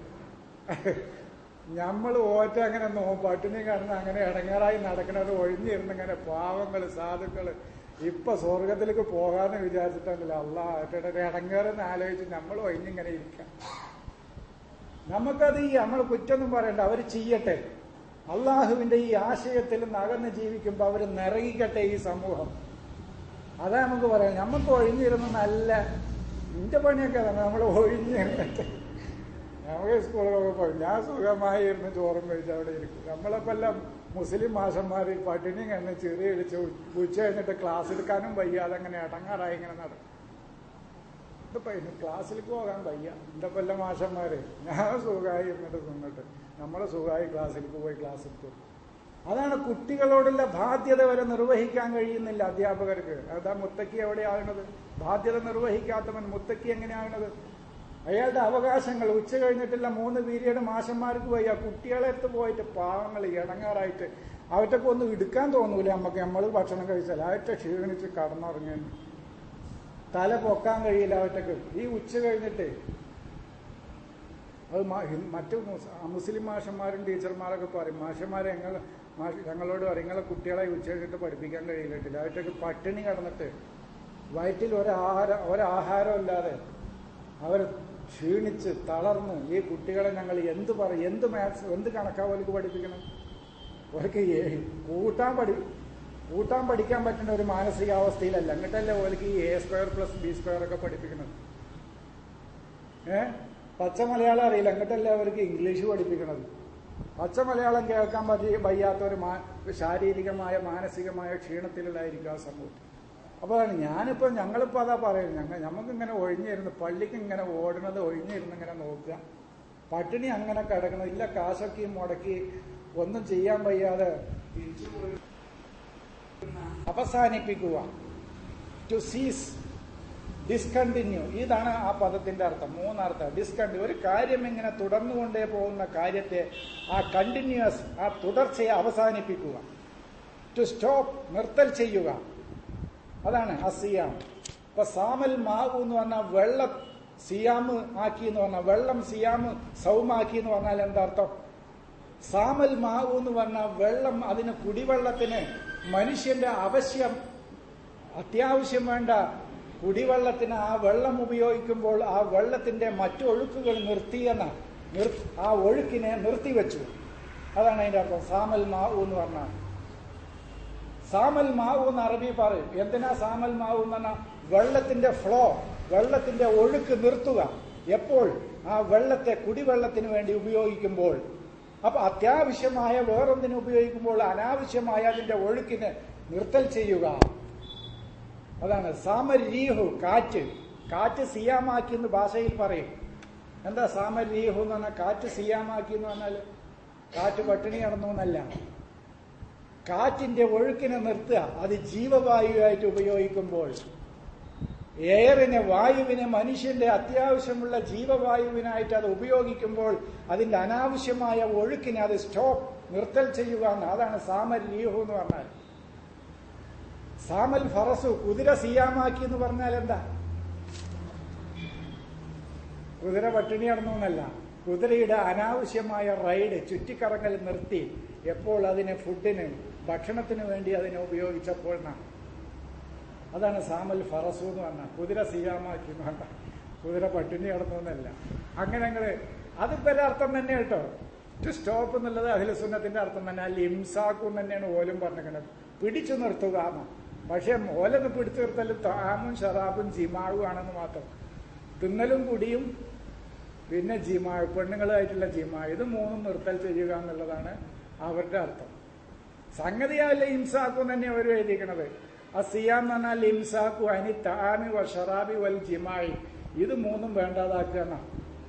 നമ്മൾ ഓറ്റ അങ്ങനെ പട്ടിണി കിടന്ന് അങ്ങനെ ഇടങ്ങാറായി നടക്കുന്നത് ഒഴിഞ്ഞിരുന്ന് ഇങ്ങനെ പാവങ്ങള് സാധുക്കള് ഇപ്പൊ സ്വർഗത്തിലേക്ക് പോകാന്ന് വിചാരിച്ചിട്ടുണ്ടല്ലോ. അള്ളാഹ് ഇടങ്ങേറെന്ന് ആലോചിച്ച് നമ്മൾ ഒഴിഞ്ഞിങ്ങനെ ഇരിക്കാം. നമുക്കത് നമ്മൾ കുറ്റൊന്നും പറയണ്ട. അവർ ചെയ്യട്ടെ. അള്ളാഹുവിന്റെ ഈ ആശയത്തിൽ നകന്ന് ജീവിക്കുമ്പോൾ അവർ നിറയിക്കട്ടെ ഈ സമൂഹം. അതാ നമുക്ക് പറയാം. നമുക്ക് ഒഴിഞ്ഞിരുന്ന് നല്ല നിന്റെ പണിയൊക്കെ തന്നെ നമ്മൾ ഒഴിഞ്ഞിരുന്നിട്ട് നമുക്ക് സ്കൂളിലൊക്കെ പോയി ഞാൻ സുഖമായി ഇരുന്ന് ചോറും കഴിച്ച് അവിടെ ഇരിക്കും. നമ്മളെല്ലാം മുസ്ലിം മാഷന്മാർ പട്ടിണി കണ്ണ് ചെറിയ ഇടിച്ച് ഉച്ച കഴിഞ്ഞിട്ട് ക്ലാസ് എടുക്കാനും വയ്യ. അതങ്ങനെ ഇടങ്ങാറായി ഇങ്ങനെ നടക്കും. ഇതിപ്പോ ക്ലാസ്സിലേക്ക് പോകാൻ വയ്യ. എന്റെ കൊല്ല മാഷന്മാര് ഞാൻ സുഖമായി ഇരുന്നിട്ട് നിന്നിട്ട് നമ്മളെ സുഖമായി ക്ലാസ്സിലേക്ക് പോയി ക്ലാസ് എടുത്തു. അതാണ് കുട്ടികളോടുള്ള ബാധ്യത വരെ നിർവഹിക്കാൻ കഴിയുന്നില്ല അധ്യാപകർക്ക്. അതാ മുത്തക്കി എവിടെയാകുന്നത്? ബാധ്യത നിർവഹിക്കാത്തവൻ മുത്തക്കി എങ്ങനെയാകുന്നത്? അയാളുടെ അവകാശങ്ങൾ ഉച്ച കഴിഞ്ഞിട്ടുള്ള 3 പീരിയഡ് മാഷന്മാർക്ക് പോയി ആ കുട്ടികളെ അടുത്ത് പോയിട്ട് പാവങ്ങൾ ഇടങ്ങാറായിട്ട് അവറ്റൊക്കെ ഒന്നും എടുക്കാൻ തോന്നൂല. നമ്മൾ ഭക്ഷണം കഴിച്ചാൽ അവറ്റ ക്ഷീണിച്ച് കടന്നുറങ്ങാൻ തല പൊക്കാൻ കഴിയില്ല അവറ്റക്ക്. ഈ ഉച്ച കഴിഞ്ഞിട്ട് അത് മറ്റു മുസ്ലിം മാഷന്മാരും ടീച്ചർമാരൊക്കെ പറയും, മാഷന്മാരെ ഞങ്ങളോട് പറയും നിങ്ങളെ കുട്ടികളെ ഉച്ച കഴിഞ്ഞിട്ട് പഠിപ്പിക്കാൻ കഴിയില്ല. അവറ്റക്ക് പട്ടിണി കിടന്നിട്ട് വയറ്റിൽ ഒരാഹാരം ഇല്ലാതെ അവർ ക്ഷീണിച്ച് തളർന്ന് ഈ കുട്ടികളെ ഞങ്ങൾ എന്ത് മാത്സ് എന്ത് കണക്കാ അവർക്ക് പഠിപ്പിക്കണം? അവർക്ക് കൂട്ടാൻ പഠിക്കാൻ പറ്റുന്ന ഒരു മാനസികാവസ്ഥയിലല്ല. എന്നിട്ടല്ലേ അവർക്ക് ഈ A² + B² ഒക്കെ പഠിപ്പിക്കുന്നത്. പച്ച മലയാളം അറിയില്ല, എന്നിട്ടല്ലേ അവർക്ക് ഇംഗ്ലീഷ് പഠിപ്പിക്കുന്നത്. പച്ച മലയാളം കേൾക്കാൻ വയ്യാത്ത ഒരു ശാരീരികമായ മാനസികമായ ക്ഷീണത്തിലായിരിക്കും ആ സമൂഹം. അപ്പോൾ ഞങ്ങളിപ്പോൾ അതാ പറയുന്നത്. നമുക്കിങ്ങനെ ഒഴിഞ്ഞിരുന്ന് പള്ളിക്ക് ഇങ്ങനെ ഓടുന്നത് ഒഴിഞ്ഞിരുന്ന് ഇങ്ങനെ നോക്കുക. പട്ടിണി അങ്ങനെ കിടക്കണം. ഇല്ല കാശൊക്കെ മുടക്കി ഒന്നും ചെയ്യാൻ വയ്യാതെ അവസാനിപ്പിക്കുക. ടു സീസ്, ഡിസ്കണ്ടിന്യൂ. ഇതാണ് ആ പദത്തിന്റെ അർത്ഥം. 3 അർത്ഥം. ഡിസ്കണ്ടിന്യൂ, ഒരു കാര്യം ഇങ്ങനെ തുടർന്നുകൊണ്ടേ പോകുന്ന കാര്യത്തെ ആ കണ്ടിന്യൂസ് ആ തുടർച്ചയെ അവസാനിപ്പിക്കുക. ടു സ്റ്റോപ്പ്, നിർത്തൽ ചെയ്യുക. അതാണ് അസിയാം. ഇപ്പൊ സാമൽ മാവു എന്ന് പറഞ്ഞാൽ വെള്ളം സിയാമ് ആക്കി എന്ന് പറഞ്ഞാൽ വെള്ളം സിയാമ് സൗമാക്കി എന്ന് പറഞ്ഞാൽ എന്താർത്ഥം? സാമൽ മാവു എന്ന് പറഞ്ഞാൽ വെള്ളം, അതിന് കുടിവെള്ളത്തിന് മനുഷ്യന്റെ അത്യാവശ്യം വേണ്ട കുടിവെള്ളത്തിന് ആ വെള്ളം ഉപയോഗിക്കുമ്പോൾ ആ വെള്ളത്തിന്റെ മറ്റു ഒഴുക്കുകൾ ആ ഒഴുക്കിനെ നിർത്തിവെച്ചു. അതാണ് അതിന്റെ അർത്ഥം. സാമൽ മാവു എന്ന് പറഞ്ഞാൽ സാമൽ മാവു എന്ന് അറബി പറയും. എന്തിനാ സാമൽ മാവു എന്ന് പറഞ്ഞാൽ വെള്ളത്തിന്റെ ഫ്ലോ, വെള്ളത്തിന്റെ ഒഴുക്ക് നിർത്തുക. എപ്പോൾ? ആ വെള്ളത്തെ കുടിവെള്ളത്തിന് വേണ്ടി ഉപയോഗിക്കുമ്പോൾ. അപ്പൊ അത്യാവശ്യമായ വേറൊന്നിന് ഉപയോഗിക്കുമ്പോൾ അനാവശ്യമായ അതിന്റെ ഒഴുക്കിന് നിർത്തൽ ചെയ്യുക. അതാണ് സാമരീഹു, കാറ്റ്. കാറ്റ് സിയാമാക്കി എന്ന് ഭാഷയിൽ പറയും. എന്താ സാമരീഹു എന്ന് പറഞ്ഞാൽ? കാറ്റ് സിയാമാക്കി എന്ന് പറഞ്ഞാൽ കാറ്റ് പട്ടിണി കിടന്നു എന്നല്ല. കാറ്റിന്റെ ഒഴുക്കിനെ നിർത്തുക. അത് ജീവവായുവായിട്ട് ഉപയോഗിക്കുമ്പോൾ, എയറിനെ, വായുവിനെ മനുഷ്യന്റെ അത്യാവശ്യമുള്ള ജീവവായുവിനായിട്ട് അത് ഉപയോഗിക്കുമ്പോൾ അതിന്റെ അനാവശ്യമായ ഒഴുക്കിനെ അത് നിർത്തൽ ചെയ്യുക. അതാണ് സാമൽ ലീഹു എന്ന് പറഞ്ഞാൽ. സാമൽ ഫറസു, കുതിര സിയാമാക്കി എന്ന് പറഞ്ഞാൽ എന്താ? കുതിര പട്ടിണി കിടന്നു എന്നല്ല. കുതിരയുടെ അനാവശ്യമായ റൈഡ്, ചുറ്റിക്കറങ്ങൽ നിർത്തി എപ്പോൾ അതിനെ ഫുഡിന്, ഭക്ഷണത്തിന് വേണ്ടി അതിനെ ഉപയോഗിച്ചപ്പോൾ അതാണ് സാമൽ ഫറസു എന്ന് പറഞ്ഞാൽ. കുതിര സിയാമാക്കി എന്ന് പറഞ്ഞാൽ കുതിര പട്ടിണി കിടന്നു എന്നല്ല. അങ്ങനെ അതിപ്പോ അർത്ഥം തന്നെ കേട്ടോ. ടു സ്റ്റോപ്പ് എന്നുള്ളത് അഹ്ലു സുന്നത്തിന്റെ അർത്ഥം തന്നെ. അല്ല ഇംസാക്കും തന്നെയാണ് ഓലും പറഞ്ഞിരിക്കുന്നത്, പിടിച്ചു നിർത്തുക എന്ന്. പക്ഷെ ഓലൊന്ന് പിടിച്ചു നിർത്തലും താമും ഷറാബും ജിമാവും ആണെന്ന് മാത്രം. തിന്നലും കുടിയും പിന്നെ ജിമാവ്, പെണ്ണുങ്ങളായിട്ടുള്ള ജിമാവ്, ഇത് മൂന്നും നിർത്തൽ ചെയ്യുക എന്നുള്ളതാണ് അവരുടെ അർത്ഥം. സംഗതിയല്ല ഇംസാക്കും തന്നെ അവർ എഴുതിയിരിക്കണത്. അസിയാം എന്ന് പറഞ്ഞാൽ ഇംസാക്കു അനി താമി വ ഷറാബി വൽ ജിമായി, ഇത് മൂന്നും വേണ്ടാതാക്കുക എന്നാണ്.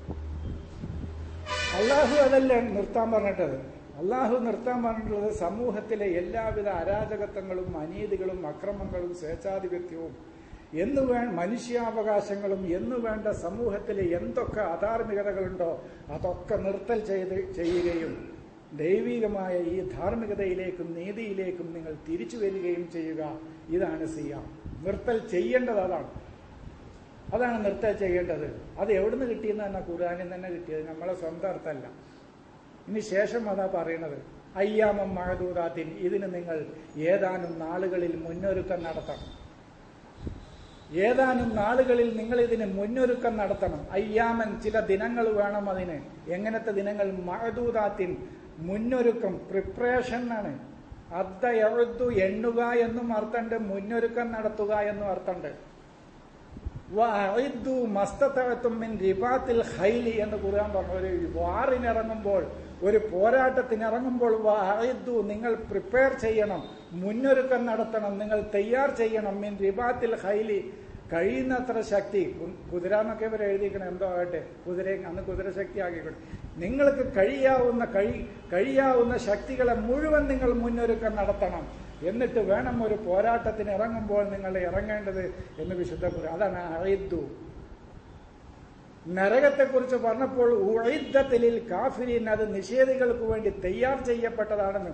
അള്ളാഹു അതല്ലേ നിർത്താൻ പറഞ്ഞിട്ടത്. അള്ളാഹു നിർത്താൻ പറഞ്ഞിട്ടുള്ളത് സമൂഹത്തിലെ എല്ലാവിധ അരാജകത്വങ്ങളും അനീതികളും അക്രമങ്ങളും സ്വേച്ഛാധിപത്യവും മനുഷ്യാവകാശങ്ങളും വേണ്ട സമൂഹത്തിലെ എന്തൊക്കെ അധാർമികതകളുണ്ടോ അതൊക്കെ നിർത്തൽ ചെയ്യുകയും ദൈവികമായ ഈ ധാർമ്മികതയിലേക്കും നീതിയിലേക്കും നിങ്ങൾ തിരിച്ചു വരികയും ചെയ്യുക. ഇതാണ് സിയാം. നിർത്തൽ ചെയ്യേണ്ടത് അതാണ് നിർത്തൽ ചെയ്യേണ്ടത്. അത് എവിടുന്ന് കിട്ടിയെന്ന് തന്നെ ഖുർആനിൽ തന്നെ കിട്ടിയത്, നമ്മളെ സ്വന്തം അർത്ഥമല്ല. ഇനി ശേഷം അതാ പറയണത്, അയ്യാമം മഅദൂദാത്തിൻ, ഇതിന് നിങ്ങൾ ഏതാനും നാളുകളിൽ മുന്നൊരുക്കം നടത്തണം. ഏതാനും നാളുകളിൽ നിങ്ങൾ ഇതിന് മുന്നൊരുക്കം നടത്തണം. അയ്യാമൻ, ചില ദിനങ്ങൾ വേണം അതിന്. എങ്ങനത്തെ ദിനങ്ങൾ? മഅദൂദാത്തിൻ, മുന്നൊരുക്കം, പ്രിപ്പറേഷൻ ആണ്. അദ്ദയഉദ്ദു, എണ്ണുക എന്നും അർത്ഥമുണ്ട്, മുന്നൊരുക്കം നടത്തുക എന്നും അർത്ഥമുണ്ട്. വഅഇദ്ദു മസ്തതഅതും മിൻ റിബാത്തിൽ ഖൈലി എന്ന് ഖുർആൻ പറഞ്ഞു. ഒരു വാറിനിറങ്ങുമ്പോൾ, ഒരു പോരാട്ടത്തിനിറങ്ങുമ്പോൾ വഅഇദ്ദു, നിങ്ങൾ പ്രിപ്പയർ ചെയ്യണം, മുന്നൊരുക്കം നടത്തണം, നിങ്ങൾ തയ്യാർ ചെയ്യണം. മിൻ റിബാത്തിൽ ഖൈലി, കഴിയുന്നത്ര ശക്തി. കുതിര എന്നൊക്കെ ഇവർ എഴുതിക്കണം, എന്തോ ആകട്ടെ, അന്ന് കുതിര ശക്തി ആക്കിക്കൊണ്ട് നിങ്ങൾക്ക് കഴിയാവുന്ന ശക്തികളെ മുഴുവൻ നിങ്ങൾ മുന്നൊരുക്കം നടത്തണം. എന്നിട്ട് വേണം ഒരു പോരാട്ടത്തിന് ഇറങ്ങുമ്പോൾ നിങ്ങൾ ഇറങ്ങേണ്ടത് എന്ന് വിശുദ്ധ ഖുർആൻ. അതാണ് അഇദ്ദു. നരകത്തെക്കുറിച്ച് പറഞ്ഞപ്പോൾ ഉഇദ്ദത്തിൽ കാഫിരീൻ, അത് നിഷേധികൾക്ക് വേണ്ടി തയ്യാർ ചെയ്യപ്പെട്ടതാണെന്ന്,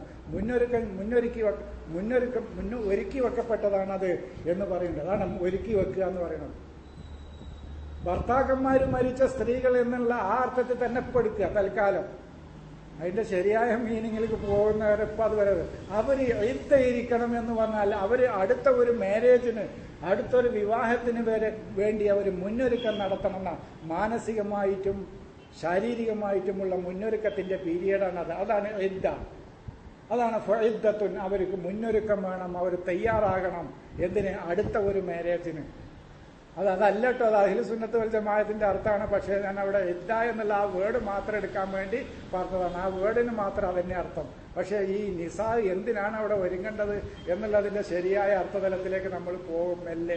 ഒരുക്കി വെക്കപ്പെട്ടതാണത് എന്ന് പറയുന്നത്. അതാണ് ഒരുക്കി വെക്കുക എന്ന് പറയുന്നത്. ഭർത്താക്കന്മാർ മരിച്ച സ്ത്രീകൾ എന്നുള്ള ആ അർത്ഥത്തിൽ തന്നെ പെടുക്കുക തൽക്കാലം. അതിന്റെ ശരിയായ മീനിങ്ങിലേക്ക് പോകുന്നവരെപ്പോൾ അത് വരെ അവര് ഇരിക്കണം എന്ന് പറഞ്ഞാൽ അവര് അടുത്ത ഒരു മാരേജിന്, അടുത്തൊരു വിവാഹത്തിന് വേണ്ടി അവർ മുന്നൊരുക്കം നടത്തണം. മാനസികമായിട്ടും ശാരീരികമായിട്ടുമുള്ള മുന്നൊരുക്കത്തിന്റെ പീരീഡാണ് അത്. അതാണ് ഇദ്ദ. അതാണ് ഫഇദ്ദത്തുൻ. അവർക്ക് മുന്നൊരുക്കം വേണം, അവർ തയ്യാറാകണം. എന്തിന്? അടുത്ത ഒരു മാരേജിന്. അതല്ല കേട്ടോ, അത് അഹ്ലു സുന്നത്ത് വൽ ജമാഅത്തിന്റെ അർത്ഥമാണ്. പക്ഷേ ഞാൻ അവിടെ ഇദ്ദ എന്നുള്ള ആ വേർഡ് മാത്രം എടുക്കാൻ വേണ്ടി പറഞ്ഞതാണ്. ആ വേർഡിന് മാത്രം അതന്നെ അർത്ഥം. പക്ഷേ ഈ നിസാ എന്തിനാണ് അവിടെ ഒരുങ്ങേണ്ടത് എന്നുള്ളതിന്റെ ശരിയായ അർത്ഥതലത്തിലേക്ക് നമ്മൾ പോകും.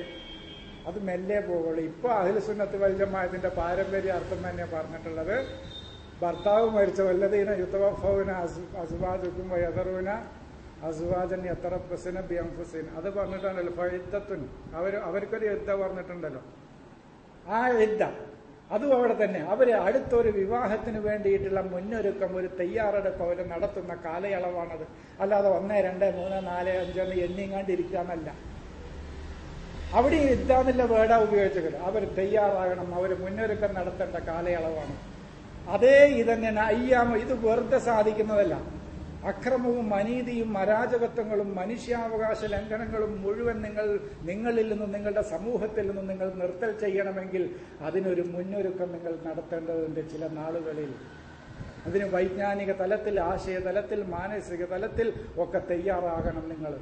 മെല്ലെ പോകുള്ളൂ. ഇപ്പൊ അഹ്ലു സുന്നത്ത് വൽ ജമാഅത്തിന്റെ പാരമ്പര്യ അർത്ഥം തന്നെ പറഞ്ഞിട്ടുള്ളത്, ഭർത്താവ് മരിച്ച വല്ലദീന യുതവഫൗന അസ്വാജുകും വയദറൂന അസ്വാജൻ യതറബ്ബസ്ന ബിഅൻഫുസിഹിൻ, അത് പറഞ്ഞിട്ടുണ്ടല്ലോ. ഫഇദ്ദത്തുൻ, അവർക്കൊരു യുദ്ധ പറഞ്ഞിട്ടുണ്ടല്ലോ. ആ യുദ്ധ അതും അവിടെ തന്നെ. അവര് അടുത്തൊരു വിവാഹത്തിന് വേണ്ടിയിട്ടുള്ള മുന്നൊരുക്കം, ഒരു തയ്യാറെടുപ്പ് അവർ നടത്തുന്ന കാലയളവാണത്. അല്ലാതെ 1, 2, 3, 4, 5 എണ്ണിങ്ങാണ്ടിരിക്കാന്നല്ല. അവിടെ യുദ്ധ എന്നുള്ള വേർഡാ ഉപയോഗിച്ചത്. അവർ തയ്യാറാകണം, അവർ മുന്നൊരുക്കം നടത്തേണ്ട കാലയളവാണ്. അതേ ഇതന്നെയാണ് അയ്യാമ. ഇത് വെറുതെ സാധിക്കുന്നതല്ല. അക്രമവും അനീതിയും അരാജകത്വങ്ങളും മനുഷ്യാവകാശ ലംഘനങ്ങളും മുഴുവൻ നിങ്ങളിൽ നിന്നും നിങ്ങളുടെ സമൂഹത്തിൽ നിന്നും നിങ്ങൾ നിർത്തൽ ചെയ്യണമെങ്കിൽ അതിനൊരു മുന്നൊരുക്കം നിങ്ങൾ നടത്തേണ്ടതുണ്ട് ചില നാളുകളിൽ. അതിന് വൈജ്ഞാനിക തലത്തിൽ, ആശയ തലത്തിൽ, മാനസിക തലത്തിൽ ഒക്കെ തയ്യാറാകണം നിങ്ങൾ.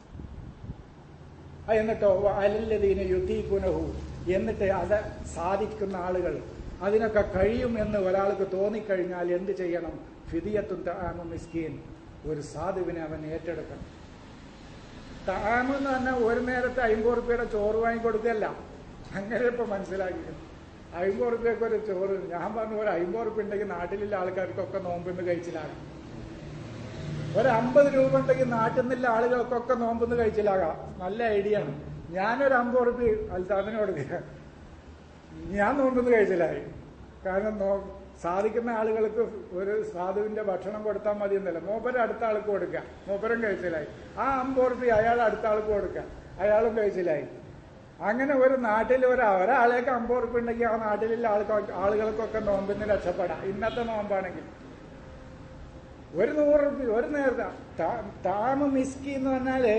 എന്നിട്ടോ അലല്ലദീന യുതീഖുനഹു, എന്നിട്ട് അത് സാധിക്കുന്ന ആളുകൾ, അതിനൊക്കെ കഴിയും എന്ന് ഒരാൾക്ക് തോന്നിക്കഴിഞ്ഞാൽ എന്ത് ചെയ്യണം? ഫിദിയത്തുൻ തആമു മിസ്കീൻ, ഒരു സാധുവിനെ അവൻ ഏറ്റെടുക്കണം. താമെന്ന് പറഞ്ഞാൽ ഒരു നേരത്തെ 50 റുപ്യയുടെ ചോറ് വാങ്ങിക്കൊടുക്കല്ല. അങ്ങനെ ഇപ്പൊ മനസ്സിലാക്കി. 50 റുപ്യക്ക് ഒരു ചോറ്. ഞാൻ പറഞ്ഞു ഒരു 50 റുപ്യ ഉണ്ടെങ്കിൽ നാട്ടിലുള്ള ആൾക്കാർക്കൊക്കെ നോമ്പിന്ന് കഴിച്ചിലാകാം. ഒരു 50 രൂപ ഉണ്ടെങ്കിൽ നാട്ടിൽ നിന്നുള്ള ആളുകൾക്കൊക്കെ നോമ്പെന്ന് കഴിച്ചിലാകാം. നല്ല ഐഡിയ ആണ്. ഞാനൊരു 50 റുപ്യ അൽത്താമിന് കൊടുക്കുക, ഞാൻ നോമ്പെന്ന് കഴിച്ചിലായി. കാരണം സാധിക്കുന്ന ആളുകൾക്ക് ഒരു സാധുവിന്റെ ഭക്ഷണം കൊടുത്താൽ മതി എന്നല്ല, മൂപ്പര് അടുത്ത ആൾക്ക് കൊടുക്കുക, മൂപ്പരും കഴിച്ചിലായി. ആ 50 റുപ്യ അയാൾ അടുത്ത ആൾക്ക് കൊടുക്കുക, അയാളും കഴിച്ചിലായി. അങ്ങനെ ഒരു നാട്ടിൽ ഒരാളേക്ക് 50 റുപ്യ ഉണ്ടെങ്കിൽ ആ നാട്ടിലുള്ള ആളുകൾക്കൊക്കെ നോമ്പിന്ന് രക്ഷപ്പെടാം. ഇന്നത്തെ നോമ്പാണെങ്കിൽ ഒരു 100 റുപ്യ ഒരു നേരത്തെ. താമ മിസ്കി എന്ന് പറഞ്ഞാല്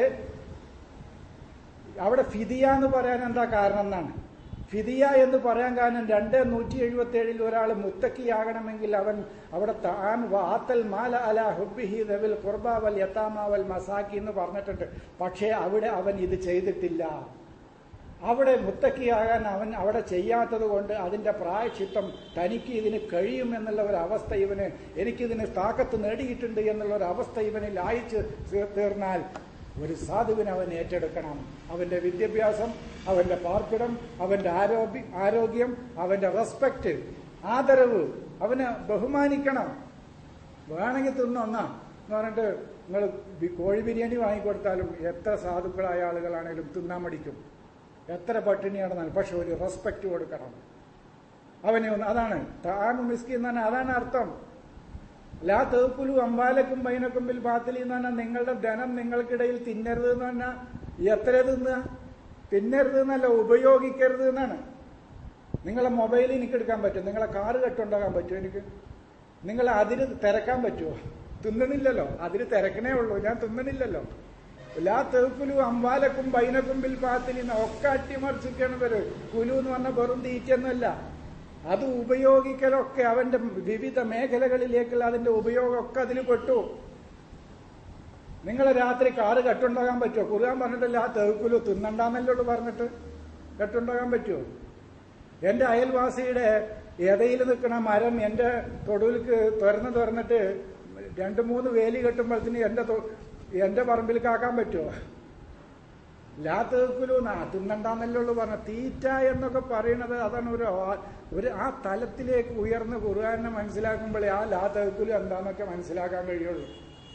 അവിടെ ഫിദിയ എന്ന് പറയാൻ എന്താ കാരണം എന്നാണ്. ഫിദിയ എന്ന് പറയാൻ കാരണം 2:177 ഒരാൾ മുത്തക്കിയാകണമെങ്കിൽ അവൻ അവിടെ താൻ വാത്തൽ മാല അല ഹുബ്ബിഹി ദവിൽ ഖുർബ വൽ യതാമ വൽ മസാക്കി എന്ന് പറഞ്ഞിട്ടുണ്ട്. പക്ഷേ അവിടെ അവൻ ഇത് ചെയ്തിട്ടില്ല. അവിടെ മുത്തക്കിയാകാൻ അവൻ അവിടെ ചെയ്യാത്തത് കൊണ്ട് അതിന്റെ പ്രായശ്ചിത്തം തനിക്ക് ഇതിന് കഴിയുമെന്നുള്ള ഒരു അവസ്ഥ ഇവന്, എനിക്കിതിന് താക്കത്ത് നേടിയിട്ടുണ്ട് എന്നുള്ള ഒരു അവസ്ഥ ഇവനിൽ അയച്ചു തീർന്നാൽ ഒരു സാധുവിനെ അവൻ ഏറ്റെടുക്കണം. അവന്റെ വിദ്യാഭ്യാസം, അവന്റെ പാർപ്പിടം, അവന്റെ ആരോഗ്യം, അവന്റെ റെസ്പെക്ട്, ആദരവ്, അവനെ ബഹുമാനിക്കണം. വേണമെങ്കിൽ തിന്നൊന്നാ എന്ന് പറഞ്ഞിട്ട് നിങ്ങൾ കോഴി ബിരിയാണി വാങ്ങിക്കൊടുത്താലും എത്ര സാധുക്കളായ ആളുകളാണെങ്കിലും തിന്നാൻ മടിക്കും, എത്ര പട്ടിണിയാണെന്നാണ്. പക്ഷെ ഒരു റെസ്പെക്ട് കൊടുക്കണം അവനെ. അതാണ് താമ മിസ്കി എന്ന് പറഞ്ഞാൽ അതാണ് അർത്ഥം. ലാ തേക്കുലു അമ്പാലക്കും ബൈനക്കും ബിൽ ബാത്തിലി എന്ന് പറഞ്ഞാൽ നിങ്ങളുടെ ധനം നിങ്ങൾക്കിടയിൽ തിന്നരുത് എന്ന് പറഞ്ഞാൽ എത്ര തിന്നുക? തിന്നരുത് എന്നല്ല, ഉപയോഗിക്കരുത് എന്നാണ്. നിങ്ങളെ മൊബൈൽ എനിക്ക് എടുക്കാൻ പറ്റും, നിങ്ങളെ കാറ് കെട്ടുണ്ടാക്കാൻ പറ്റുമോ എനിക്ക്? നിങ്ങൾ അതിന് തിരക്കാൻ പറ്റുമോ? തിന്നണില്ലല്ലോ, അതിന് തിരക്കണേ ഉള്ളൂ, ഞാൻ തിന്നണില്ലല്ലോ. ലാ തേക്കുലു അമ്പാലക്കും ബൈനക്കും ബിൽ ബാത്തിലി ഒക്കെ അട്ടിമറിച്ചിരിക്കണം. കുലു എന്ന് പറഞ്ഞാൽ വെറും തീറ്റൊന്നുമല്ല, അത് ഉപയോഗിക്കലൊക്കെ അവന്റെ വിവിധ മേഖലകളിലേക്കുള്ള അതിന്റെ ഉപയോഗമൊക്കെ അതിൽ പെട്ടു. നിങ്ങൾ രാത്രി കാറ് കെട്ടുണ്ടാകാൻ പറ്റുമോ? ഖുർആൻ പറഞ്ഞിട്ടില്ല ആ തേക്കുലു തിന്നണ്ടെന്നല്ലോട് പറഞ്ഞിട്ട് കെട്ടുണ്ടാകാൻ പറ്റുമോ? എന്റെ അയൽവാസിയുടെ ഇടയിൽ നിൽക്കുന്ന മരം എന്റെ തൊടുവിലേക്ക് തുറന്നിട്ട് 2-3 വേലി കെട്ടുമ്പോഴത്തേന് എന്റെ പറമ്പിൽ കാക്കാൻ പറ്റുമോ? ലാ തേക്കുലു തിന്നണ്ടെന്നല്ലോട് പറഞ്ഞ തീറ്റ എന്നൊക്കെ പറയുന്നത് അതാണ് ഒരു ആ തലത്തിലേക്ക് ഉയർന്ന് ഖുർആനെ മനസ്സിലാക്കുമ്പോഴേ ആ ലാ തേക്കുലു എന്താന്നൊക്കെ മനസ്സിലാക്കാൻ കഴിയുള്ളൂ.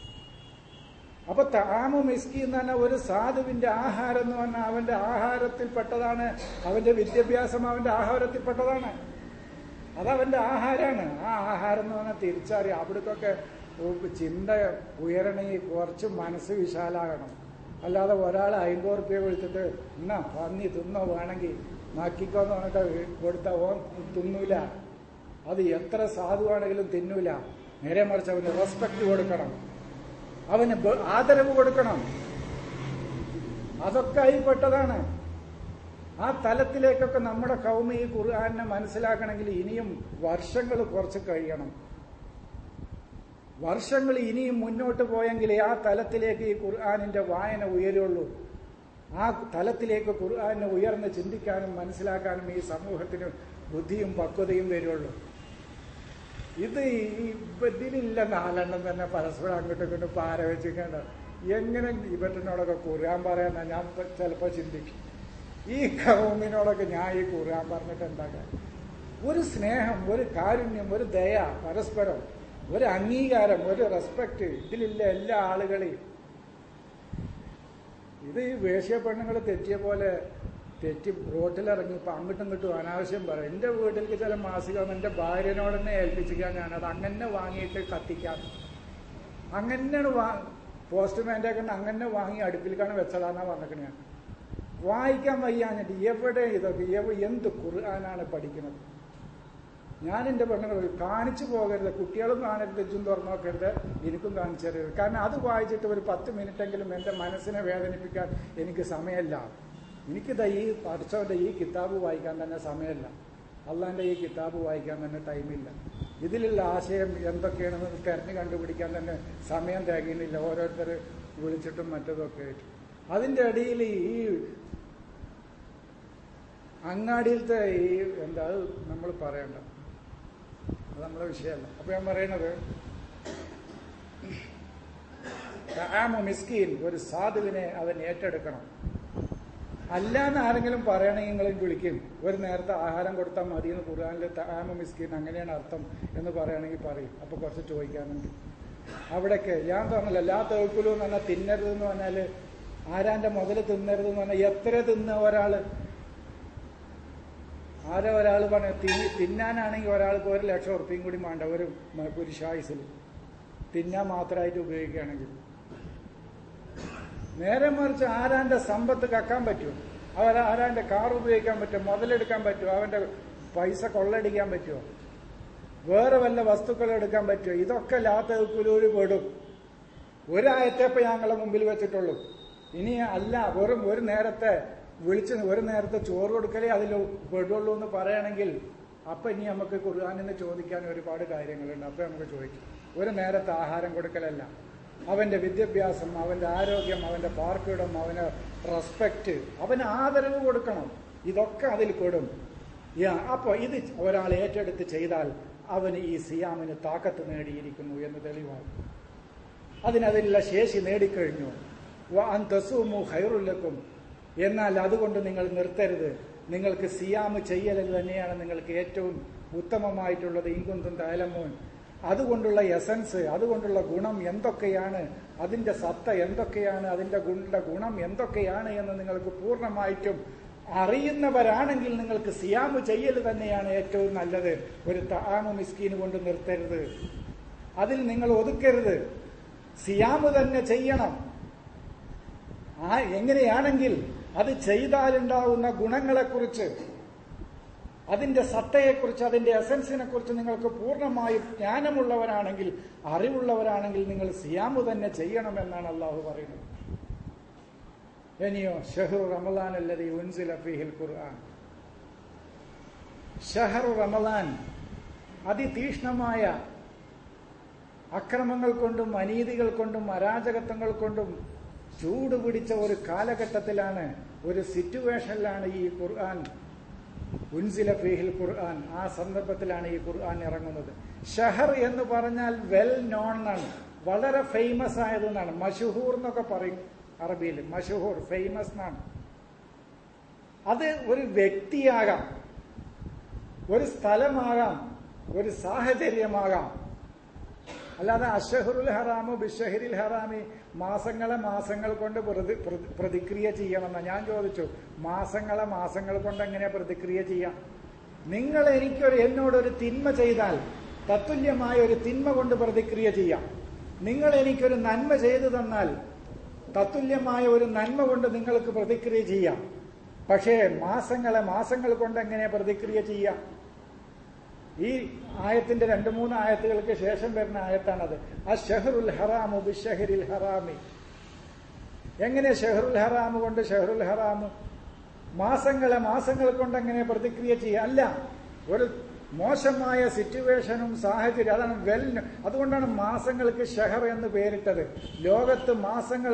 അപ്പൊ താമു മിസ്കി എന്ന് പറഞ്ഞാൽ ഒരു സാധുവിന്റെ ആഹാരം എന്ന് പറഞ്ഞാൽ അവന്റെ ആഹാരത്തിൽപ്പെട്ടതാണ്, അവന്റെ വിദ്യാഭ്യാസം അവന്റെ ആഹാരത്തിൽപ്പെട്ടതാണ്, അതവന്റെ ആഹാരമാണ്. ആ ആഹാരം എന്ന് പറഞ്ഞാൽ തിരിച്ചറിയാം. അവിടേക്കൊക്കെ ചിന്ത ഉയരണമെങ്കിൽ കുറച്ച് മനസ്സ് വിശാലാകണം. അല്ലാതെ ഒരാൾ 50 റുപ്യ കൊടുത്തിട്ട് എന്നാ പന്നി തിന്നോ വേണമെങ്കിൽ നാക്കിക്കോന്ന് പറഞ്ഞിട്ട് കൊടുത്താൽ ഓൻ തിന്നൂല. അത് എത്ര സാധുവാണെങ്കിലും തിന്നൂല. നേരെ മറിച്ച് അവന് റെസ്പെക്ട് കൊടുക്കണം, അവന് ആദരവ് കൊടുക്കണം. അതൊക്കെ അതിൽപ്പെട്ടതാണ്. ആ തലത്തിലേക്കൊക്കെ നമ്മുടെ കൗമി ഈ ഖുർആനെ മനസ്സിലാക്കണമെങ്കിൽ ഇനിയും വർഷങ്ങൾ കുറച്ച് കഴിയണം. വർഷങ്ങൾ ഇനിയും മുന്നോട്ട് പോയെങ്കിലേ ആ തലത്തിലേക്ക് ഈ ഖുർആനിന്റെ വായന ഉയരുള്ളൂ. ആ തലത്തിലേക്ക് ഖുർആനെ ഉയർന്ന് ചിന്തിക്കാനും മനസ്സിലാക്കാനും ഈ സമൂഹത്തിന് ബുദ്ധിയും പക്വതയും വരുള്ളൂ. ഇതിനില്ല 4 തന്നെ പരസ്പരം അങ്ങോട്ടും ഇങ്ങോട്ടും പാര വെച്ചിരിക്കേണ്ട. എങ്ങനെ ഇവറ്റിനോടൊക്കെ ഖുർആൻ പറയാന്നാ ഞാൻ ചിലപ്പോൾ ചിന്തിക്കും. ഈ കൗമിനോടൊക്കെ ഞാൻ ഈ ഖുർആൻ പറഞ്ഞിട്ട് എന്താക്കാൻ? ഒരു സ്നേഹം, ഒരു കാരുണ്യം, ഒരു ദയ, പരസ്പരം ഒരു അംഗീകാരം, ഒരു റെസ്പെക്ട് ഇതിലില്ല എല്ലാ ആളുകളെയും. ഇത് ഈ വേശ്യ പെണ്ണുങ്ങൾ തെറ്റിയ പോലെ തെറ്റി റോട്ടിലിറങ്ങി ഇപ്പം അങ്ങോട്ടും ഇങ്ങോട്ടും അനാവശ്യം പറയും. എൻ്റെ വീട്ടിലേക്ക് ചില മാസികം എൻ്റെ ഭാര്യനോട് തന്നെ ഏൽപ്പിച്ചിരിക്കാൻ, ഞാനത് അങ്ങനെ വാങ്ങിയിട്ട് കത്തിക്കാൻ, അങ്ങനെയാണ് പോസ്റ്റ്മാൻ്റെ ഒക്കെ അങ്ങനെ വാങ്ങി അടുപ്പിലേക്കാണ് വെച്ചതാന്നാ പറഞ്ഞിരിക്കണേ. ഞാൻ വായിക്കാൻ വയ്യാഞ്ഞിട്ട് എവിടെ ഇതൊക്കെ എന്ത് ഖുർആനാണ് പഠിക്കുന്നത്? ഞാൻ എൻ്റെ പെണ്ണുങ്ങൾ കാണിച്ചു പോകരുത്, കുട്ടികളും കാണരുത്, ഇജ്ജും തുറന്നു നോക്കരുത്, എനിക്കും കാണിച്ചു തരരുത്. കാരണം അത് വായിച്ചിട്ട് ഒരു 10 മിനിറ്റെങ്കിലും എൻ്റെ മനസ്സിനെ വേദനിപ്പിക്കാൻ എനിക്ക് സമയമല്ല. എനിക്കിതാ ഈ പഠിച്ചവൻ്റെ ഈ കിതാബ് വായിക്കാൻ തന്നെ സമയമല്ല, അള്ളാൻ്റെ ഈ കിതാബ് വായിക്കാൻ തന്നെ ടൈമില്ല. ഇതിലുള്ള ആശയം എന്തൊക്കെയാണെന്ന് തിരഞ്ഞു കണ്ടുപിടിക്കാൻ തന്നെ സമയം തികയുന്നില്ല, ഓരോരുത്തർ വിളിച്ചിട്ടും മറ്റതൊക്കെ ആയിട്ട്. അതിൻ്റെ ഇടയിൽ ഈ അങ്ങാടിയിലത്തെ ഈ എന്താ നമ്മൾ പറയണ്ട, അത് നമ്മളെ വിഷയമല്ല. അപ്പൊ ഞാൻ പറയണത് തആമു മിസ്കീൻ, ഒരു സാധുവിനെ അവൻ ഏറ്റെടുക്കണം. അല്ലാന്ന് ആരെങ്കിലും പറയണമെങ്കിൽ നിങ്ങളും വിളിക്കും. ഒരു നേരത്തെ ആഹാരം കൊടുത്താൽ മതി എന്ന് ഖുർആനിൽ തആമു മിസ്കീൻ അങ്ങനെയാണ് അർത്ഥം എന്ന് പറയുകയാണെങ്കിൽ പറയും. അപ്പൊ കുറച്ച് ചോദിക്കാനുണ്ട്. അവിടേക്ക് ഞാൻ പറഞ്ഞല്ലോ, ലാ തഅക്കുലു എന്ന് പറഞ്ഞാൽ തിന്നരുത് എന്ന് പറഞ്ഞാൽ ആരാന്റെ മുതൽ തിന്നരുത് എന്ന് പറഞ്ഞാൽ എത്ര തിന്ന ഒരാള്, ആരോ ഒരാൾ പറഞ്ഞു തിന്നാനാണെങ്കിൽ ഒരാൾക്ക് 1,00,000 ഉറുപ്പിയും കൂടി വേണ്ട ഒരു പുരുഷായുസിൽ തിന്നാൻ മാത്രമായിട്ട് ഉപയോഗിക്കുകയാണെങ്കിൽ. നേരെ മറിച്ച് ആരാന്റെ സമ്പത്ത് കക്കാൻ പറ്റുമോ, ആരാന്റെ കാർ ഉപയോഗിക്കാൻ പറ്റുമോ, മുതലെടുക്കാൻ പറ്റുമോ, അവന്റെ പൈസ കൊള്ളടിക്കാൻ പറ്റുമോ, വേറെ വല്ല വസ്തുക്കൾ എടുക്കാൻ പറ്റുമോ? ഇതൊക്കെ ലാ തഅക്കുലൂൽ പെടും. ഒരായത്തേപ്പോ ഞങ്ങളെ മുമ്പിൽ വെച്ചിട്ടുള്ളൂ. ഇനി അല്ല, വെറും ഒരു നേരത്തെ ഒരു നേരത്തെ ചോറ് കൊടുക്കലേ അതിൽ പെടുള്ളൂ എന്ന് പറയുകയാണെങ്കിൽ അപ്പൊ ഇനി നമുക്ക് ഖുർആനിൽ ചോദിക്കാൻ ഒരുപാട് കാര്യങ്ങളുണ്ട്. അപ്പൊ നമുക്ക് ചോദിക്കും. ഒരു നേരത്തെ ആഹാരം കൊടുക്കലല്ല, അവന്റെ വിദ്യാഭ്യാസം, അവന്റെ ആരോഗ്യം, അവന്റെ പാർപ്പിടം, അവന് റെസ്പെക്ട്, അവന് ആദരവ് കൊടുക്കണം. ഇതൊക്കെ അതിൽ പെടും. അപ്പൊ ഇത് ഒരാൾ ഏറ്റെടുത്ത് ചെയ്താൽ അവന് ഈ സിയാമിന് താക്കത്ത് നേടിയിരിക്കുന്നു എന്ന് തെളിവാണ്. അതിനുള്ള ശേഷി നേടിക്കഴിഞ്ഞു. വഅൻ തസൂമു ഖൈറുൽ ലക്കും, എന്നാൽ അതുകൊണ്ട് നിങ്ങൾ നിർത്തരുത്. നിങ്ങൾക്ക് സിയാം ചെയ്യൽ തന്നെയാണ് നിങ്ങൾക്ക് ഏറ്റവും ഉത്തമമായിട്ടുള്ളത്. ഇൻകുന്തും തഅലമൂൻ, അതുകൊണ്ടുള്ള എസൻസ്, അതുകൊണ്ടുള്ള ഗുണം എന്തൊക്കെയാണ്, അതിന്റെ സത്ത എന്തൊക്കെയാണ്, അതിന്റെ ഗുണം എന്തൊക്കെയാണ് എന്ന് നിങ്ങൾക്ക് പൂർണ്ണമായിട്ടും അറിയുന്നവരാണെങ്കിൽ നിങ്ങൾക്ക് സിയാം ചെയ്യൽ തന്നെയാണ് ഏറ്റവും നല്ലത്. ഒരു തആമു മിസ്കീൻ കൊണ്ട് നിർത്തരുത്, അതിൽ നിങ്ങൾ ഒതുക്കരുത്. സിയാം തന്നെ ചെയ്യണം. എങ്ങനെയാണെങ്കിൽ അത് ചെയ്താലുണ്ടാവുന്ന ഗുണങ്ങളെക്കുറിച്ച്, അതിന്റെ സത്തയെക്കുറിച്ച്, അതിന്റെ എസൻസിനെ കുറിച്ച് നിങ്ങൾക്ക് പൂർണ്ണമായും ജ്ഞാനമുള്ളവരാണെങ്കിൽ, അറിവുള്ളവരാണെങ്കിൽ നിങ്ങൾ സിയാമു തന്നെ ചെയ്യണമെന്നാണ് അള്ളാഹു പറയുന്നത്. ഇനിയോ ഷഹ്റു റമളാൻ അല്ലദീ ഉൻസില ഫീഹിൽ ഖുർആൻ. ഷഹ്റു റമളാൻ അതിതീക്ഷ്ണമായ അക്രമങ്ങൾ കൊണ്ടും അനീതികൾ കൊണ്ടും അരാജകത്വങ്ങൾ കൊണ്ടും ചൂടുപിടിച്ച ഒരു കാലഘട്ടത്തിലാണ്, ഒരു സിറ്റുവേഷനിലാണ് ഈ ഖുർആൻ ഉൻസില ഫീഹിൽ ഖുർആൻ. ആ സന്ദർഭത്തിലാണ് ഈ ഖുർആൻ ഇറങ്ങുന്നത്. ഷഹർ എന്ന് പറഞ്ഞാൽ വെൽ നോൺ എന്നാണ്, വളരെ ഫേമസ് ആയതെന്നാണ്. മഷഹൂർ എന്നൊക്കെ പറയും അറബിയിൽ. മഷഹൂർ ഫേമസ് എന്നാണ്. അത് ഒരു വ്യക്തിയാകാം, ഒരു സ്ഥലമാകാം, ഒരു സാഹചര്യമാകാം. അല്ലാതെ അഷഹറുൽ ഹറാമു ബിഷഹരിൽ ഹറാമി, മാസങ്ങൾ കൊണ്ട് പ്രതിക്രിയ ചെയ്യണമെന്ന. ഞാൻ ചോദിച്ചു, മാസങ്ങൾ കൊണ്ട് എങ്ങനെ പ്രതിക്രിയ ചെയ്യാം? നിങ്ങൾ എന്നോടൊരു തിന്മ ചെയ്താൽ തത്തുല്യമായ ഒരു തിന്മ കൊണ്ട് പ്രതിക്രിയ ചെയ്യാം. നിങ്ങൾ എനിക്കൊരു നന്മ ചെയ്തു തന്നാൽ തത്തുല്യമായ ഒരു നന്മ കൊണ്ട് നിങ്ങൾക്ക് പ്രതിക്രിയ ചെയ്യാം. പക്ഷേ മാസങ്ങൾ കൊണ്ട് എങ്ങനെ പ്രതിക്രിയ ചെയ്യാം? ഈ ആയത്തിന്റെ 2-3 ആയത്തുകൾക്ക് ശേഷം വരുന്ന ആയത്താണത്. അഷ്ഹറുൽ ഹറാമു ബിശ്ശഹരിൽ ഹറാമി. എങ്ങനെ ഷഹറുൽ ഹറാമു കൊണ്ട് ഷഹറുൽ ഹറാമു? മാസങ്ങൾ കൊണ്ട് എങ്ങനെ പ്രതിക്രിയ ചെയ്യുക? അല്ല, ഒരു മോശമായ സിറ്റുവേഷനും സാഹചര്യം, അതാണ് അതുകൊണ്ടാണ് മാസങ്ങൾക്ക് ഷഹർ എന്ന് പേരിട്ടത്. ലോകത്ത് മാസങ്ങൾ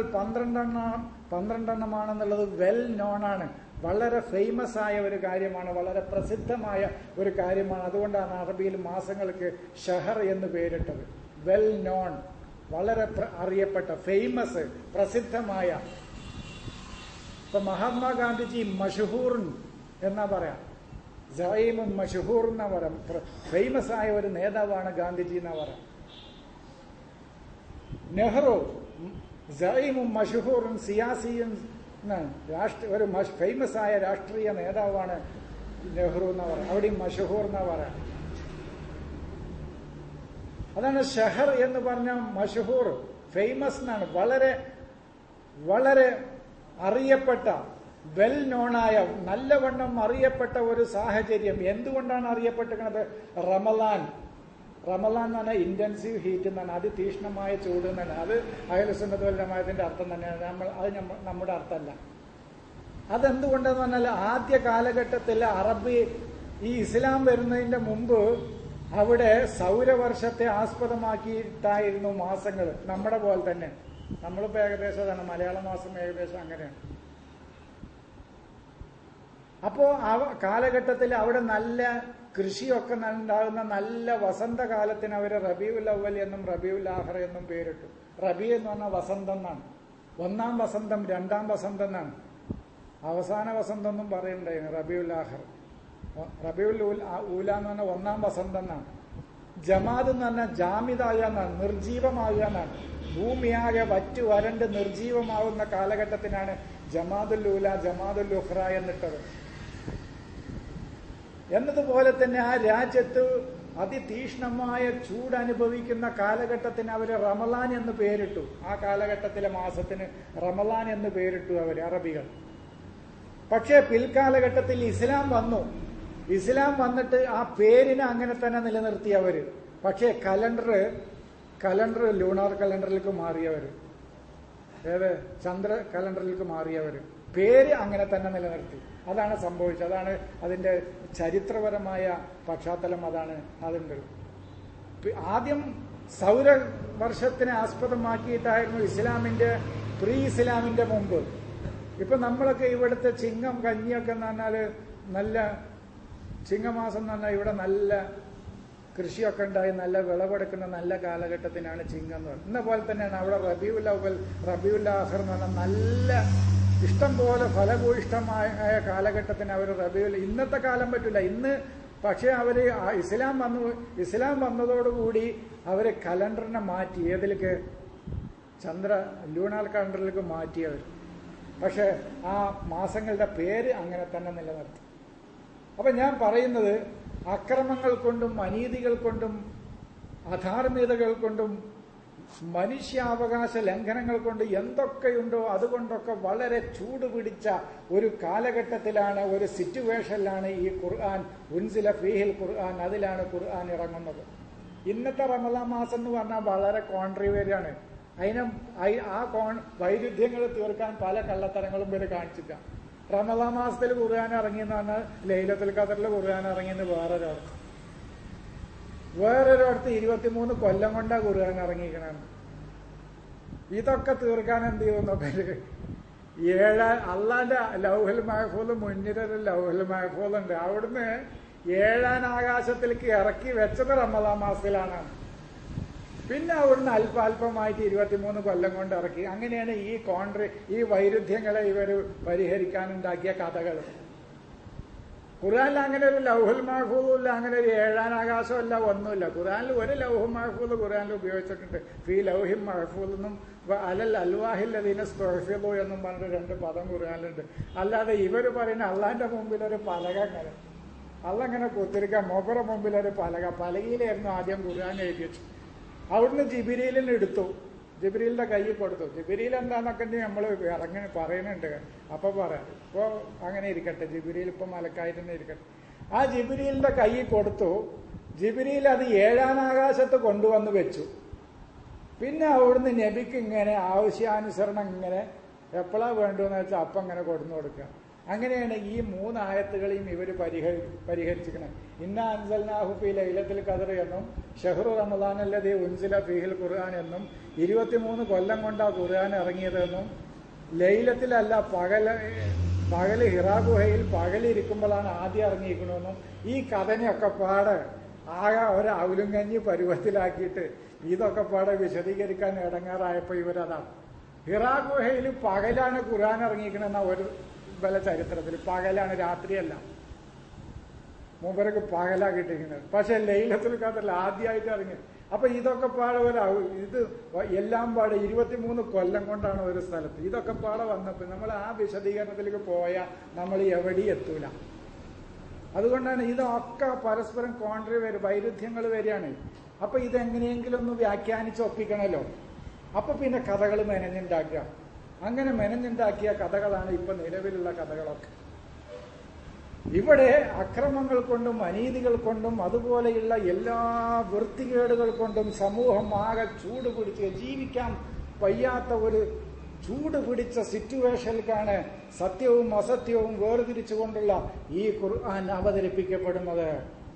12 വെൽ നോൺ ആണ്. വളരെ ഫേമസ് ആയ ഒരു കാര്യമാണ്, വളരെ പ്രസിദ്ധമായ ഒരു കാര്യമാണ്. അതുകൊണ്ടാണ് അറബിയിൽ മാസങ്ങൾക്ക് ഷഹർ എന്ന് പേരിട്ടത്. വെൽ നോൺ, വളരെ അറിയപ്പെട്ട, ഫേമസ്, പ്രസിദ്ധമായ. ഇപ്പൊ മഹാത്മാഗാന്ധിജി മഷഹൂർ എന്നാ പറയാം, സഈമും മഷഹൂർ എന്നാ പറയാം. ഫേമസ് ആയ ഒരു നേതാവാണ് ഗാന്ധിജി എന്നാ പറയാം. നെഹ്റു സഈമും മഷഹൂറും സിയാസിയും, ഒരു ഫേമസ് ആയ രാഷ്ട്രീയ നേതാവാണ് നെഹ്റു എന്ന് പറയാം. അവിടെയും മഷഹൂർ എന്നാ പറയാം. അതാണ് ഷഹർ എന്ന് പറഞ്ഞ മഷഹൂർ, ഫേമസ് എന്നാണ്. വളരെ വളരെ അറിയപ്പെട്ട, വെൽ നോണായ, നല്ലവണ്ണം അറിയപ്പെട്ട ഒരു സാഹചര്യം. എന്തുകൊണ്ടാണ് അറിയപ്പെട്ടിരിക്കുന്നത്? റമളാൻ എന്ന് പറഞ്ഞാൽ ഇന്റൻസീവ് ഹീറ്റ് എന്നാണ്, അതിതീക്ഷ്ണമായ ചൂട് എന്നാണ്. അത് അഹ്ലുസുന്നത്ത് വൽ ജമാഅത്തിന്റെ അർത്ഥം തന്നെയാണ്. അത് നമ്മുടെ അർത്ഥമല്ല. അതെന്തുകൊണ്ടെന്ന് പറഞ്ഞാൽ ആദ്യ കാലഘട്ടത്തിൽ ഈ ഇസ്ലാം വരുന്നതിന്റെ മുമ്പ് അവിടെ സൗരവർഷത്തെ ആസ്പദമാക്കിയിട്ടായിരുന്നു മാസങ്ങൾ. നമ്മുടെ പോലെ തന്നെ. നമ്മളിപ്പോ ഏകദേശം അതാണ്, മലയാള മാസം ഏകദേശം അങ്ങനെയാണ്. അപ്പോ ആ കാലഘട്ടത്തിൽ അവിടെ നല്ല കൃഷിയൊക്കെ ഉണ്ടാകുന്ന നല്ല വസന്തകാലത്തിന് അവര് റബീഉൽ അവ്വൽ എന്നും റബീഉൽ ആഖിർ എന്നും പേരിട്ടു. റബീ എന്ന് പറഞ്ഞാൽ വസന്തം എന്നാണ്. ഒന്നാം വസന്തം, രണ്ടാം വസന്തം എന്നാണ്. അവസാന വസന്തം എന്നും പറയുന്നുണ്ടായിരുന്നു റബീഉൽ ആഖിർ. റബീഉൽ ഊല എന്ന് പറഞ്ഞാൽ ഒന്നാം വസന്തം എന്നാണ്. ജമാദ് എന്ന് പറഞ്ഞാൽ ജാമിദായ എന്നാണ്, നിർജീവമാകുക എന്നാണ്. ഭൂമിയാകെ വറ്റ് വരണ്ട് നിർജീവമാവുന്ന കാലഘട്ടത്തിനാണ് ജമാദുൽ ഊല ജമാദുൽ ഉഖ്റ എന്നിട്ടത്. എന്നതുപോലെ തന്നെ ആ രാജ്യത്ത് അതിതീക്ഷ്ണമായ ചൂടനുഭവിക്കുന്ന കാലഘട്ടത്തിന് അവര് റമളാൻ എന്ന് പേരിട്ടു. ആ കാലഘട്ടത്തിലെ മാസത്തിന് റമളാൻ എന്ന് പേരിട്ടു അവര് അറബികൾ. പക്ഷേ പിൽക്കാലഘട്ടത്തിൽ ഇസ്ലാം വന്നു. ഇസ്ലാം വന്നിട്ട് ആ പേരിനെ അങ്ങനെ തന്നെ നിലനിർത്തി അവര്. പക്ഷേ കലണ്ടർ ലൂണാർ കലണ്ടറിലേക്ക് മാറിയവര്, ഏത് ചന്ദ്ര കലണ്ടറിലേക്ക് മാറിയവര്, പേര് അങ്ങനെ തന്നെ നിലനിർത്തി. അതാണ് സംഭവിച്ചത്. അതാണ് അതിന്റെ ചരിത്രപരമായ പശ്ചാത്തലം. അതാണ് അതുണ്ട്. ആദ്യം സൗരവർഷത്തിനെ ആസ്പദമാക്കിയിട്ടായിരുന്നു ഇസ്ലാമിന്റെ പ്രീ ഇസ്ലാമിന്റെ മുമ്പ്. ഇപ്പൊ നമ്മളൊക്കെ ഇവിടുത്തെ ചിങ്ങം കഞ്ഞിയൊക്കെ എന്ന് പറഞ്ഞാല് നല്ല ചിങ്ങമാസം എന്ന് പറഞ്ഞാൽ ഇവിടെ നല്ല കൃഷിയൊക്കെ ഉണ്ടായി നല്ല വിളവെടുക്കുന്ന നല്ല കാലഘട്ടത്തിനാണ് ചിങ്ങം എന്ന് പറയുന്നത്. ഇന്ന പോലെ തന്നെയാണ് അവിടെ റബീഉൽ അവ്വൽ റബീഉൽ ആഖിർ എന്ന് പറഞ്ഞാൽ നല്ല ഇഷ്ടം പോലെ ഫലഭൂയിഷ്ടമായ കാലഘട്ടത്തിന് അവർ റബീഉൽ, ഇന്നത്തെ കാലം പറ്റില്ല ഇന്ന്. പക്ഷെ അവര് ഇസ്ലാം വന്നതോടുകൂടി അവര് കലണ്ടറിനെ മാറ്റി. ഏതിലേക്ക്? ലൂണാർ കലണ്ടറിലേക്ക് മാറ്റിയവർ. പക്ഷെ ആ മാസങ്ങളുടെ പേര് അങ്ങനെ തന്നെ നിലനിർത്തി. അപ്പൊ ഞാൻ പറയുന്നത്, അക്രമങ്ങൾ കൊണ്ടും അനീതികൾ കൊണ്ടും അധാർമികതകൾ കൊണ്ടും മനുഷ്യാവകാശ ലംഘനങ്ങൾ കൊണ്ട് എന്തൊക്കെയുണ്ടോ അതുകൊണ്ടൊക്കെ വളരെ ചൂട് പിടിച്ച ഒരു കാലഘട്ടത്തിലാണ്, ഒരു സിറ്റുവേഷനിലാണ് ഈ ഖുർആൻ ഉൻസില ഫീഹിൽ ഖുർആൻ, അതിലാണ് ഖുർആൻ ഇറങ്ങുന്നത്. ഇന്നത്തെ റമളാൻ മാസം എന്ന് പറഞ്ഞാൽ വളരെ കോൺട്രിവേരിയാണ്. വൈരുദ്ധ്യങ്ങൾ തീർക്കാൻ പല കള്ളത്തരങ്ങളും ഇവര് കാണിച്ചില്ല. റമളാൻ മാസത്തിൽ ഖുർആൻ ഇറങ്ങിയെന്ന് പറഞ്ഞാൽ ലൈലത്തുൽ ഖദറിൽ ഖുർആൻ ഇറങ്ങിയെന്ന് വേറൊരിടത്ത് 23 കൊല്ലം കൊണ്ടാ ഖുർആൻ ഇറങ്ങിയിരിക്കണം. ഇതൊക്കെ തീർക്കാൻ എന്ത് ചെയ്യുന്നു? അള്ളാന്റെ ലൗഹുൽ മഹ്ഫൂദ്, മുന്നിലൊരു ലൗഹുൽ മഹ്ഫൂദ് ഉണ്ട്. അവിടുന്ന് 7ാം ആകാശത്തിലേക്ക് ഇറക്കി വെച്ചത് റമളാൻ മാസത്തിലാണ്. പിന്നെ അവിടുന്ന് അല്പാൽപമായിട്ട് 23 കൊല്ലം കൊണ്ട് ഇറക്കി. അങ്ങനെയാണ് ഈ വൈരുദ്ധ്യങ്ങളെ ഇവർ പരിഹരിക്കാനുണ്ടാക്കിയ കഥകൾ. ഖുർആനിൽ അങ്ങനെ ഒരു ലൗഹുൽ മഹ്ഫൂദും ഇല്ല, അങ്ങനെ ഒരു 7ാം ആകാശമല്ല, ഒന്നുമില്ല. ഖുർആനിൽ ഒരു ലൗഹുൽ മഹ്ഫൂദ് ഖുർആനിൽ ഉപയോഗിച്ചിട്ടുണ്ട്. ഫീ ലൗഹിൻ മഹ്ഫൂദ് എന്നും അലൽ അൽവാഹിൽ ലദീന സ്തുഹ്ഫിളു എന്നും പറഞ്ഞിട്ട് 2 പദം ഖുർആനിലുണ്ട്. അല്ലാതെ ഇവർ പറയുന്ന അള്ളാന്റെ മുമ്പിൽ ഒരു പലക, അങ്ങനെ അള്ളങ്ങനെ കുത്തിരിക്കാൻ മൊബറ മുമ്പിൽ ഒരു പലകയിലായിരുന്നു ആദ്യം ഖുർആൻ എഴുതി വെച്ചു. അവിടുന്ന് ജിബ്രീലിനെ എടുത്തു, ജിബ്രീലിന്റെ കയ്യിൽ കൊടുത്തു. ജിബ്രീൽ എന്താന്നൊക്കെ നമ്മൾ ഇറങ്ങി പറയുന്നുണ്ട്. അപ്പൊ പറയാം, ഇപ്പൊ അങ്ങനെ ഇരിക്കട്ടെ, ജിബ്രീൽ ഇപ്പൊ മലക്കായിട്ട് തന്നെ ഇരിക്കട്ടെ. ആ ജിബ്രീലിന്റെ കയ്യിൽ കൊടുത്തു. ജിബ്രീൽ അത് 7ാം ആകാശത്ത് കൊണ്ടുവന്ന് വെച്ചു. പിന്നെ അവിടുന്ന് നബിക്ക് ഇങ്ങനെ ആവശ്യാനുസരണം ഇങ്ങനെ എപ്പോഴാ വേണ്ടുമെന്ന് വെച്ചാൽ അപ്പം അങ്ങനെ കൊടുന്നു കൊടുക്കുക. അങ്ങനെയാണ് ഈ 3 ആയത്തുകളെയും ഇവർ പരിഹരിച്ചിരിക്കുന്നത്. ഇന്നാ അൻസൽനാഹു ഫീ ലൈലത്തുൽ ഖദ്ർ എന്നും ഷഹ്റു റമളാൻ അല്ലദീ ഉൻസില ഫീഹിൽ ഖുർആൻ എന്നും 23 കൊല്ലം കൊണ്ടാ ഖുർആൻ ഇറങ്ങിയതെന്നും ലൈലത്തിലല്ല പകല് ഹിറാ ഗുഹയിൽ പകലിരിക്കുമ്പോഴാണ് ആദ്യം ഇറങ്ങിയിരിക്കണമെന്നും ഈ കഥനെയൊക്കെ പാടെ ആകെ ഒരു ഔലുങ്കഞ്ഞി പരുവത്തിലാക്കിയിട്ട് ഇതൊക്കെ പാടെ വിശദീകരിക്കാൻ ഇടങ്ങാറായപ്പോൾ ഇവരതാണ്. ഹിറാ ഗുഹയിൽ പകലാണ് ഖുർആൻ ഇറങ്ങിയിരിക്കണമെന്ന ഒരു പല ചരിത്രത്തിൽ പകലാണ്, രാത്രിയല്ല. മൂപ്പർക്ക് പകലാ കിട്ടിയിരിക്കുന്നത്. പക്ഷെ ലൈലത്തുൽ ഖദ്റിൽ ആദ്യമായിട്ട് ഇറങ്ങി. അപ്പൊ ഇതൊക്കെ പാടെ ഇത് എല്ലാം പാടെ 23 കൊല്ലം കൊണ്ടാണ് ഒരു സ്ഥലത്ത്. ഇതൊക്കെ പാടെ വന്നപ്പോൾ നമ്മൾ ആ വിശദീകരണത്തിലേക്ക് പോയാൽ നമ്മൾ എവിടെയും എത്തൂല. അതുകൊണ്ടാണ് ഇതൊക്കെ പരസ്പരം വൈരുദ്ധ്യങ്ങൾ വരികയാണ്. അപ്പൊ ഇതെങ്ങനെയെങ്കിലും ഒന്ന് വ്യാഖ്യാനിച്ച് ഒപ്പിക്കണമല്ലോ. അപ്പൊ പിന്നെ കഥകൾ മെനഞ്ഞുണ്ടാക്കുക. അങ്ങനെ മെനഞ്ഞുണ്ടാക്കിയ കഥകളാണ് ഇപ്പൊ നിലവിലുള്ള കഥകളൊക്കെ. ഇവിടെ അക്രമങ്ങൾ കൊണ്ടും അനീതികൾ കൊണ്ടും അതുപോലെയുള്ള എല്ലാ വൃത്തികേടുകൾ കൊണ്ടും സമൂഹം ആകെ ചൂട് പിടിച്ച് ജീവിക്കാൻ വയ്യാത്ത ഒരു ചൂട് പിടിച്ച സിറ്റുവേഷനിലേക്കാണ് സത്യവും അസത്യവും വേർതിരിച്ചുകൊണ്ടുള്ള ഈ ഖുർആൻ അവതരിപ്പിക്കപ്പെടുന്നത്.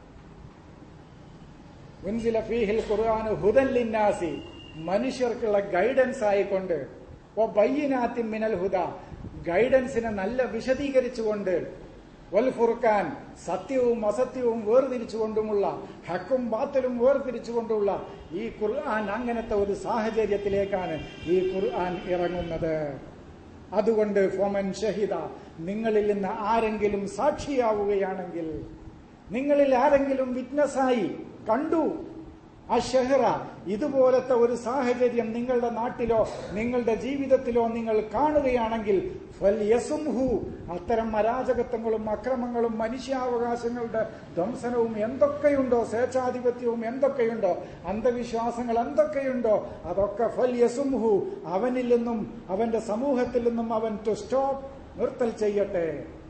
ഉൻസില ഫീഹിൽ ഖുർആൻ ഹുദൻ ലിന്നാസി, മനുഷ്യർക്കുള്ള ഗൈഡൻസ് ആയിക്കൊണ്ട്, ബയ്യിനാത്തിൻ മിനൽ ഹുദ, ഗൈഡൻസിനെ നല്ല വിശദീകരിച്ചുകൊണ്ട്, വൽ ഫുർഖാൻ, സത്യവും അസത്യവും വേർതിരിച്ചുകൊണ്ടുമുള്ള, ഹക്കും ബാത്തിലും വേർതിരിച്ചുകൊണ്ടുള്ള ഈ ഖുർആൻ അങ്ങനത്തെ ഒരു സാഹചര്യത്തിലേക്കാണ് ഈ ഖുർആൻ ഇറങ്ങുന്നത്. അതുകൊണ്ട് ഫമൻ ഷഹിദ, നിങ്ങളിൽ നിന്ന് ആരെങ്കിലും സാക്ഷിയാവുകയാണെങ്കിൽ, നിങ്ങളിൽ ആരെങ്കിലും വിറ്റ്നസ്സായി കണ്ടു അഷഹറ, ഇതുപോലത്തെ ഒരു സാഹചര്യം നിങ്ങളുടെ നാട്ടിലോ നിങ്ങളുടെ ജീവിതത്തിലോ നിങ്ങൾ കാണുകയാണെങ്കിൽ ഫൽയസുംഹു, അത്തരം അരാജകത്വങ്ങളും അക്രമങ്ങളും മനുഷ്യാവകാശങ്ങളുടെ ധ്വംസനവും എന്തൊക്കെയുണ്ടോ, സ്വേച്ഛാധിപത്യവും എന്തൊക്കെയുണ്ടോ, അന്ധവിശ്വാസങ്ങൾ എന്തൊക്കെയുണ്ടോ, അതൊക്കെ ഫൽയസുംഹു, അവനിൽ നിന്നും അവന്റെ സമൂഹത്തിൽ നിന്നും അവൻ ടു സ്റ്റോപ്പ്, നിർത്തൽ ചെയ്യട്ടെ.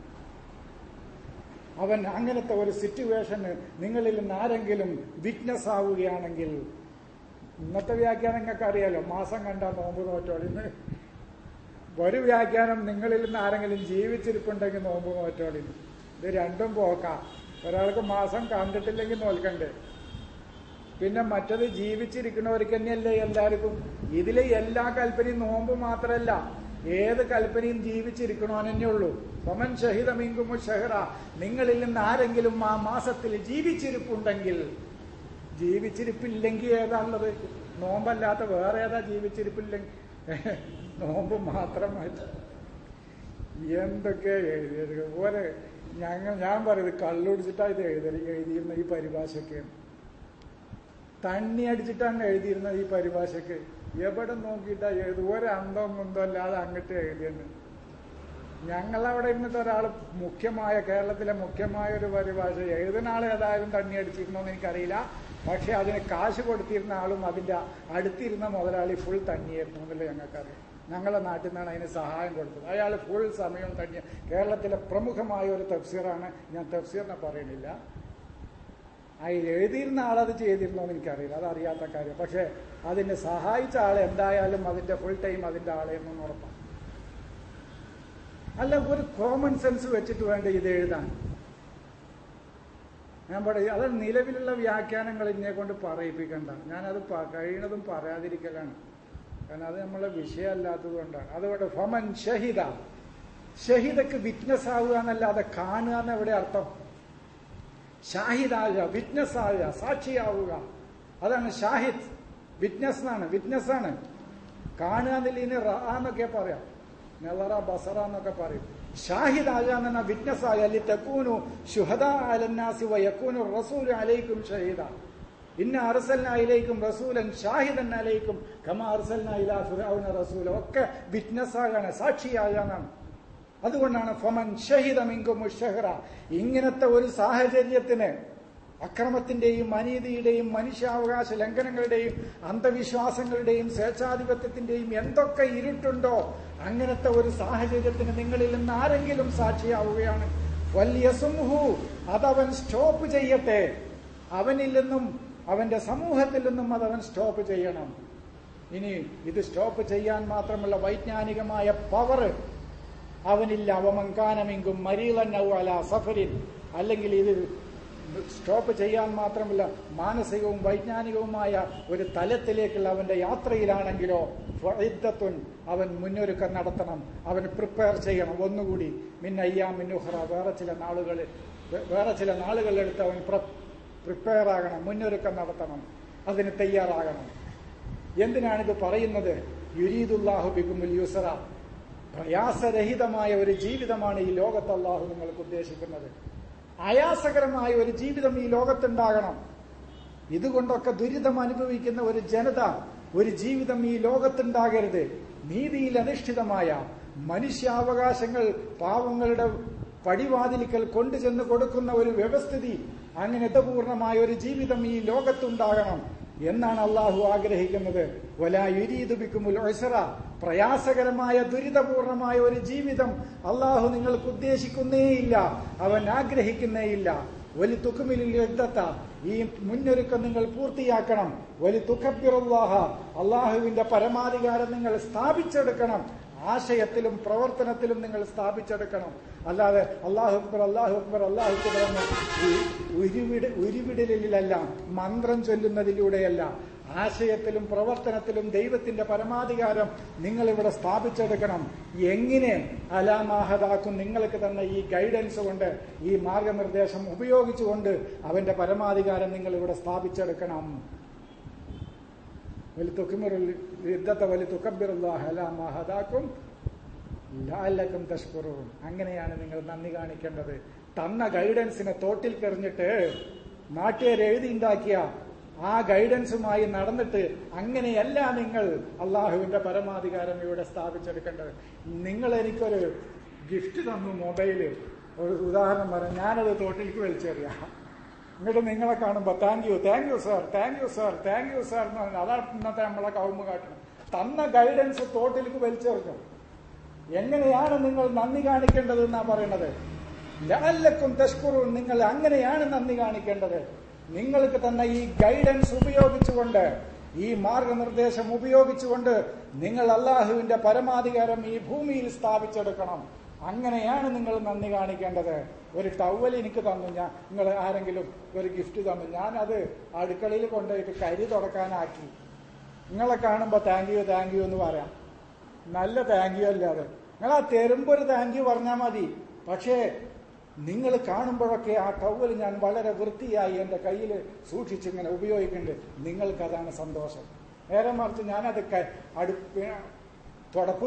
അവൻ അങ്ങനത്തെ ഒരു സിറ്റുവേഷന് നിങ്ങളിൽ നിന്ന് ആരെങ്കിലും വിറ്റ്നസ് ആവുകയാണെങ്കിൽ, ഇന്നത്തെ വ്യാഖ്യാനം നിങ്ങൾക്ക് അറിയാലോ, മാസം കണ്ടാൽ നോമ്പ് നോറ്റോളിന്ന്. ഒരു വ്യാഖ്യാനം നിങ്ങളിൽ നിന്ന് ആരെങ്കിലും ജീവിച്ചിരിപ്പുണ്ടെങ്കിൽ നോമ്പ് നോറ്റോളിന്ന്. ഇത് രണ്ടും പോക്കാം. ഒരാൾക്ക് മാസം കണ്ടിട്ടില്ലെങ്കിൽ നോൽക്കണ്ടേ. പിന്നെ മറ്റത് ജീവിച്ചിരിക്കുന്നവർക്ക് തന്നെയല്ലേ എല്ലാവർക്കും. ഇതിലെ എല്ലാ കൽപ്പനയും നോമ്പ് മാത്രമല്ല, ഏത് കൽപ്പനയും ജീവിച്ചിരിക്കണമെന്ന് തന്നെ ഉള്ളൂ. ഫമൻ ഷഹിദ മിൻകും ഷഹറ, നിങ്ങളിൽ നിന്ന് ആരെങ്കിലും ആ മാസത്തിൽ ജീവിച്ചിരിപ്പുണ്ടെങ്കിൽ. ജീവിച്ചിരിപ്പില്ലെങ്കിൽ ഏതാണുള്ളത്? നോമ്പല്ലാത്ത വേറെ ഏതാ ജീവിച്ചിരിപ്പില്ലെങ്കിൽ? നോമ്പ് മാത്രമായിട്ട് എന്തൊക്കെ എഴുതിയത് പോലെ. ഞാൻ പറയുന്നത് കള്ളുടിച്ചിട്ടാ ഇത് എഴുതിയിരുന്ന ഈ പരിഭാഷയ്ക്ക്, തണ്ണി അടിച്ചിട്ടാണ് എഴുതിയിരുന്നത് ഈ പരിഭാഷയ്ക്ക്. എവിടെ നോക്കിയിട്ടാ എഴുതി? ഒരന്തവും കുന്തോ അല്ലാതെ അങ്ങോട്ട് എഴുതിയെന്ന്. ഞങ്ങളവിടെ ഇരുന്നിട്ട് ഒരാൾ മുഖ്യമായ, കേരളത്തിലെ മുഖ്യമായ ഒരു പരിഭാഷ എഴുതുന്ന ആൾ ഏതായാലും തണ്ണി അടിച്ചിരുന്നോന്ന് എനിക്കറിയില്ല. പക്ഷെ അതിന് കാശ് കൊടുത്തിരുന്ന ആളും അതിന്റെ അടുത്തിരുന്ന മുതലാളി ഫുൾ തണ്ണിയായിരുന്നു എന്നല്ലേ ഞങ്ങൾക്കറിയാം. ഞങ്ങളുടെ നാട്ടിൽ നിന്നാണ് അതിന് സഹായം കൊടുത്തത്. അയാൾ ഫുൾ സമയം തണ്ണിയ. കേരളത്തിലെ പ്രമുഖമായ ഒരു തഫ്സീറാണ്. ഞാൻ തഫ്സീറിനെ പറയുന്നില്ല. അതിൽ എഴുതിയിരുന്ന ആളത് ചെയ്തിരുന്നോന്ന് എനിക്കറിയില്ല, അതറിയാത്ത കാര്യം. പക്ഷെ അതിനെ സഹായിച്ച ആൾ എന്തായാലും അതിന്റെ ഫുൾ ടൈം അതിന്റെ ആളെയെന്നും ഉറപ്പാണ്. അല്ല, ഒരു കോമൺ സെൻസ് വെച്ചിട്ട് വേണ്ട ഇത് എഴുതാൻ. ഞാൻ പറയും, അത് നിലവിലുള്ള വ്യാഖ്യാനങ്ങൾ എന്നെ കൊണ്ട് പറയിപ്പിക്കണ്ട. ഞാനത് കഴിയുന്നതും പറയാതിരിക്കലാണ്. കാരണം അത് നമ്മളെ വിഷയമല്ലാത്തത് കൊണ്ടാണ്. അതുകൊണ്ട് ഫമൻ ഷഹിദ, ഷഹിദക്ക് വിറ്റ്നസ് ആവുക എന്നല്ലാതെ കാണുക എന്ന് എവിടെ അർത്ഥം? ഷാഹിദാവുക, വിറ്റ്നസ് ആവുക, സാക്ഷിയാവുക, അതാണ് ഷാഹിദ്. വിറ്റ്നസ് ആണ്, വിറ്റ്നസ് ആണ്. കാണുക എന്നില്ല എന്നൊക്കെ പറയാം, നെവറ ബസറ എന്നൊക്കെ പറയും. ഷാഹിദ് ആകുക എന്ന വിറ്റ്നസ് ആകുക. അല്ലി തക്കൂനു ഷുഹദാ അലന്നാസി വയക്കൂനു റസൂലു അലൈക്കും ഷഹീദ ഇന്ന അർസൽനാ ഇലൈക്കും റസൂലൻ ഷാഹിദൻ അലൈക്കും കമാ അർസൽനാ ഇലാ ഫിർഔന റസൂല. ഒക്കെ വിറ്റ്നസ് ആകാണ്, സാക്ഷിയാകാനാണ്. അതുകൊണ്ടാണ് ഫമൻ ഷഹിദ മിൻകും ഷഹറ. ഇങ്ങനത്തെ ഒരു സാഹചര്യത്തിന്, അക്രമത്തിന്റെയും അനീതിയുടെയും മനുഷ്യാവകാശ ലംഘനങ്ങളുടെയും അന്ധവിശ്വാസങ്ങളുടെയും സ്വേച്ഛാധിപത്യത്തിന്റെയും എന്തൊക്കെ ഇരുട്ടുണ്ടോ, അങ്ങനത്തെ ഒരു സാഹചര്യത്തിന് നിങ്ങളിൽ നിന്ന് ആരെങ്കിലും സാക്ഷിയാവുകയാണ്, വല്യസുംഹു, അതവൻ സ്റ്റോപ്പ് ചെയ്യട്ടെ. അവനിൽ നിന്നും അവന്റെ സമൂഹത്തിൽ നിന്നും അതവൻ സ്റ്റോപ്പ് ചെയ്യണം. ഇനി ഇത് സ്റ്റോപ്പ് ചെയ്യാൻ മാത്രമുള്ള വൈജ്ഞാനികമായ പവർ അവനില്ല. അവമങ്കാനമെങ്കും മരീളന്നൗ അല സഫരിൻ, അല്ലെങ്കിൽ ഇത് സ്റ്റോപ്പ് ചെയ്യാൻ മാത്രമല്ല മാനസികവും വൈജ്ഞാനികവുമായ ഒരു തലത്തിലേക്കുള്ള അവന്റെ യാത്രയിലാണെങ്കിലോ ഫഇദ്ദത്തുൻ, അവൻ മുന്നൊരുക്കം നടത്തണം, അവൻ പ്രിപ്പയർ ചെയ്യണം. ഒന്നുകൂടി മിന്നയ്യാമിൻ ഉഖ്റ, വേറെ ചില നാളുകളെടുത്ത് അവൻ പ്രിപ്പയർ ആകണം, മുന്നൊരുക്കം നടത്തണം, അതിന് തയ്യാറാകണം. എന്തിനാണിത് പറയുന്നത്? യുരീദുല്ലാഹു ബികുമുൽ യുസ്റ, പ്രയാസരഹിതമായ ഒരു ജീവിതമാണ് ഈ ലോകത്ത് അല്ലാഹു നിങ്ങൾക്ക് ഉദ്ദേശിക്കുന്നത്. ആയാസകരമായ ഒരു ജീവിതം ഈ ലോകത്തുണ്ടാകണം. ഇതുകൊണ്ടൊക്കെ ദുരിതം അനുഭവിക്കുന്ന ഒരു ജനത, ഒരു ജീവിതം ഈ ലോകത്തുണ്ടാകരുത്. നീതിയിൽ അധിഷ്ഠിതമായ മനുഷ്യാവകാശങ്ങൾ പാവങ്ങളുടെ പടിവാതിലിക്കൽ കൊണ്ടുചെന്ന് കൊടുക്കുന്ന ഒരു വ്യവസ്ഥിതി, അങ്ങനത്തെ പൂർണ്ണമായ ഒരു ജീവിതം ഈ ലോകത്തുണ്ടാകണം എന്നാണ് അള്ളാഹു ആഗ്രഹിക്കുന്നത്. വലാ യുരീദു ബികുമുൽ ഉസ്റ, പ്രയാസകരമായ ദുരിതപൂർണമായ ഒരു ജീവിതം അള്ളാഹു നിങ്ങൾക്ക് ഉദ്ദേശിക്കുന്നേയില്ല, അവൻ ആഗ്രഹിക്കുന്നേയില്ല. വലി തുക്മിലുൽ ഇദ്ദത, ഈ മുന്നൊരുക്കം നിങ്ങൾ പൂർത്തിയാക്കണം. വലി തുകബ്ബിറുല്ലാഹ, അള്ളാഹുവിന്റെ പരമാധികാരം നിങ്ങൾ സ്ഥാപിച്ചെടുക്കണം. ആശയത്തിലും പ്രവർത്തനത്തിലും നിങ്ങൾ സ്ഥാപിച്ചെടുക്കണം. അല്ലാതെ അല്ലാഹു അക്ബർ അല്ലാഹു അക്ബർ അല്ലാഹു അക്ബർ എന്ന ഉരുവിടലിലല്ല, മന്ത്രം ചൊല്ലുന്നതിലൂടെയല്ല, ആശയത്തിലും പ്രവർത്തനത്തിലും ദൈവത്തിന്റെ പരമാധികാരം നിങ്ങൾ ഇവിടെ സ്ഥാപിച്ചെടുക്കണം. എങ്ങനെ അലാമാഹദാക്കും നിങ്ങൾക്ക് തന്നെ ഈ ഗൈഡൻസ് കൊണ്ട്, ഈ മാർഗനിർദ്ദേശം ഉപയോഗിച്ചുകൊണ്ട് അവന്റെ പരമാധികാരം നിങ്ങൾ ഇവിടെ സ്ഥാപിച്ചെടുക്കണം. അങ്ങനെയാണ് നിങ്ങൾ നന്ദി കാണിക്കേണ്ടത്. തന്ന ഗൈഡൻസിനെ തോട്ടിൽ കെറിഞ്ഞിട്ട് നാട്ടുകാർ എഴുതിയുണ്ടാക്കിയ ആ ഗൈഡൻസുമായി നടന്നിട്ട് അങ്ങനെയല്ല നിങ്ങൾ അള്ളാഹുവിന്റെ പരമാധികാരം ഇവിടെ സ്ഥാപിച്ചെടുക്കേണ്ടത്. നിങ്ങൾ എനിക്കൊരു ഗിഫ്റ്റ് തന്നു, മൊബൈല്. ഒരു ഉദാഹരണം പറയാം, ഞാനത് തോട്ടിലേക്ക് വലിച്ചെറിയാം. എന്നിട്ട് നിങ്ങളെ കാണുമ്പോ thank you sir, thank you sir, thank you sir എന്ന് പറഞ്ഞാൽ അതാണ് ഇന്നത്തെ നമ്മളെ കൗമ കാട്ടണം. തന്ന ഗൈഡൻസ് തോട്ടിലേക്ക് വലിച്ചെറിഞ്ഞു. എങ്ങനെയാണ് നിങ്ങൾ നന്ദി കാണിക്കേണ്ടത് എന്നാ പറയണത്? ലഅല്ലക്കും തഷ്കുറൂൻ, നിങ്ങൾ അങ്ങനെയാണ് നന്ദി കാണിക്കേണ്ടത്. നിങ്ങൾക്ക് തന്നെ ഈ ഗൈഡൻസ് ഉപയോഗിച്ചുകൊണ്ട്, ഈ മാർഗനിർദ്ദേശം ഉപയോഗിച്ചുകൊണ്ട് നിങ്ങൾ അള്ളാഹുവിന്റെ പരമാധികാരം ഈ ഭൂമിയിൽ സ്ഥാപിച്ചെടുക്കണം. അങ്ങനെയാണ് നിങ്ങൾ നന്ദി കാണിക്കേണ്ടത്. ഒരു ടവൽ എനിക്ക് തന്നു, നിങ്ങൾ ആരെങ്കിലും ഒരു ഗിഫ്റ്റ് തന്നു, ഞാനത് അടുക്കളയിൽ കൊണ്ടുപോയിട്ട് കരി തുടക്കാനാക്കി. നിങ്ങളെ കാണുമ്പോൾ താങ്ക് യു എന്ന് പറയാം. നല്ല താങ്ക് യു അല്ല അത്. നിങ്ങൾ ആ തരുമ്പോ ഒരു താങ്ക് യു പറഞ്ഞാൽ മതി. പക്ഷേ നിങ്ങൾ കാണുമ്പോഴൊക്കെ ആ ടവൽ ഞാൻ വളരെ വൃത്തിയായി എൻ്റെ കയ്യിൽ സൂക്ഷിച്ചിങ്ങനെ ഉപയോഗിക്കുന്നുണ്ട്, നിങ്ങൾക്കതാണ് സന്തോഷം. നേരെ മറിച്ച് ഞാനത് തുടപ്പ്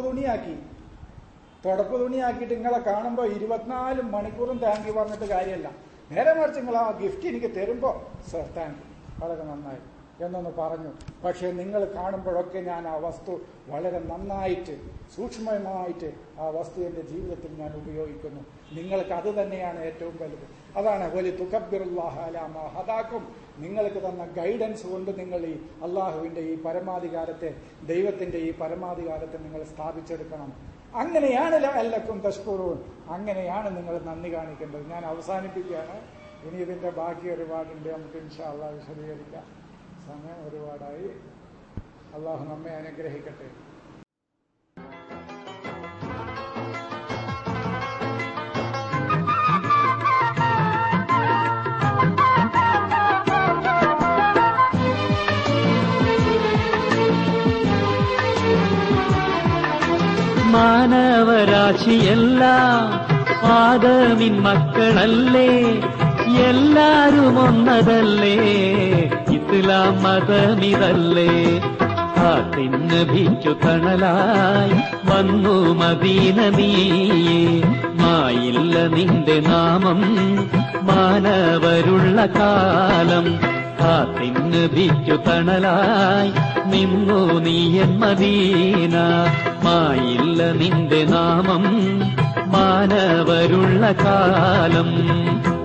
തുണിയാക്കിയിട്ട് നിങ്ങളെ കാണുമ്പോൾ 24 മണിക്കൂറും താങ്ക് യു പറഞ്ഞിട്ട് കാര്യമല്ല. നേരെ മറിച്ച് നിങ്ങൾ ആ ഗിഫ്റ്റ് എനിക്ക് തരുമ്പോൾ സർ താങ്ക് യു, വളരെ നന്നായി എന്നൊന്ന് പറഞ്ഞു. പക്ഷെ നിങ്ങൾ കാണുമ്പോഴൊക്കെ ഞാൻ ആ വസ്തു വളരെ നന്നായിട്ട് സൂക്ഷ്മമായിട്ട് ആ വസ്തു എൻ്റെ ജീവിതത്തിൽ ഞാൻ ഉപയോഗിക്കുന്നു. നിങ്ങൾക്ക് അത് തന്നെയാണ് ഏറ്റവും വലുത്. അതാണ് വലി തുകബ്ബിറുല്ലാഹ അലാ മാ ഹദാക്കും. നിങ്ങൾക്ക് തന്ന ഗൈഡൻസ് കൊണ്ട് നിങ്ങൾ ഈ അള്ളാഹുവിന്റെ ഈ പരമാധികാരത്തെ, ദൈവത്തിന്റെ ഈ പരമാധികാരത്തെ നിങ്ങൾ സ്ഥാപിച്ചെടുക്കണം. അങ്ങനെയാണ് ലഅല്ലക്കും തഷ്കുറൂൻ, അങ്ങനെയാണ് നിങ്ങൾ നന്ദി കാണിക്കേണ്ടത്. ഞാൻ അവസാനിപ്പിക്കുകയാണ്. ഇനി ഇതിന്റെ ബാക്കി ഒരുപാടുണ്ട്, നമുക്ക് ഇൻഷാ അല്ലാഹ് വിശദീകരിക്കാം. സമയം ഒരുപാടായി. അള്ളാഹു നമ്മെ അനുഗ്രഹിക്കട്ടെ. മാനവരാശിയെല്ലാം ആദമിൻ മക്കളല്ലേ, എല്ലാരും ഒന്നതല്ലേ, ഇസ്ലാം മതമിതല്ലേ. നബിക്കു തണലായി വന്നു മദീന നീയേ, മായില്ല നിന്റെ നാമം മാനവരുള്ള കാലം. നബിക്കു തണലായി നിന്നു നീയൻ മദീന, മായില്ല നിന്റെ നാമം മാനവരുള്ള കാലം.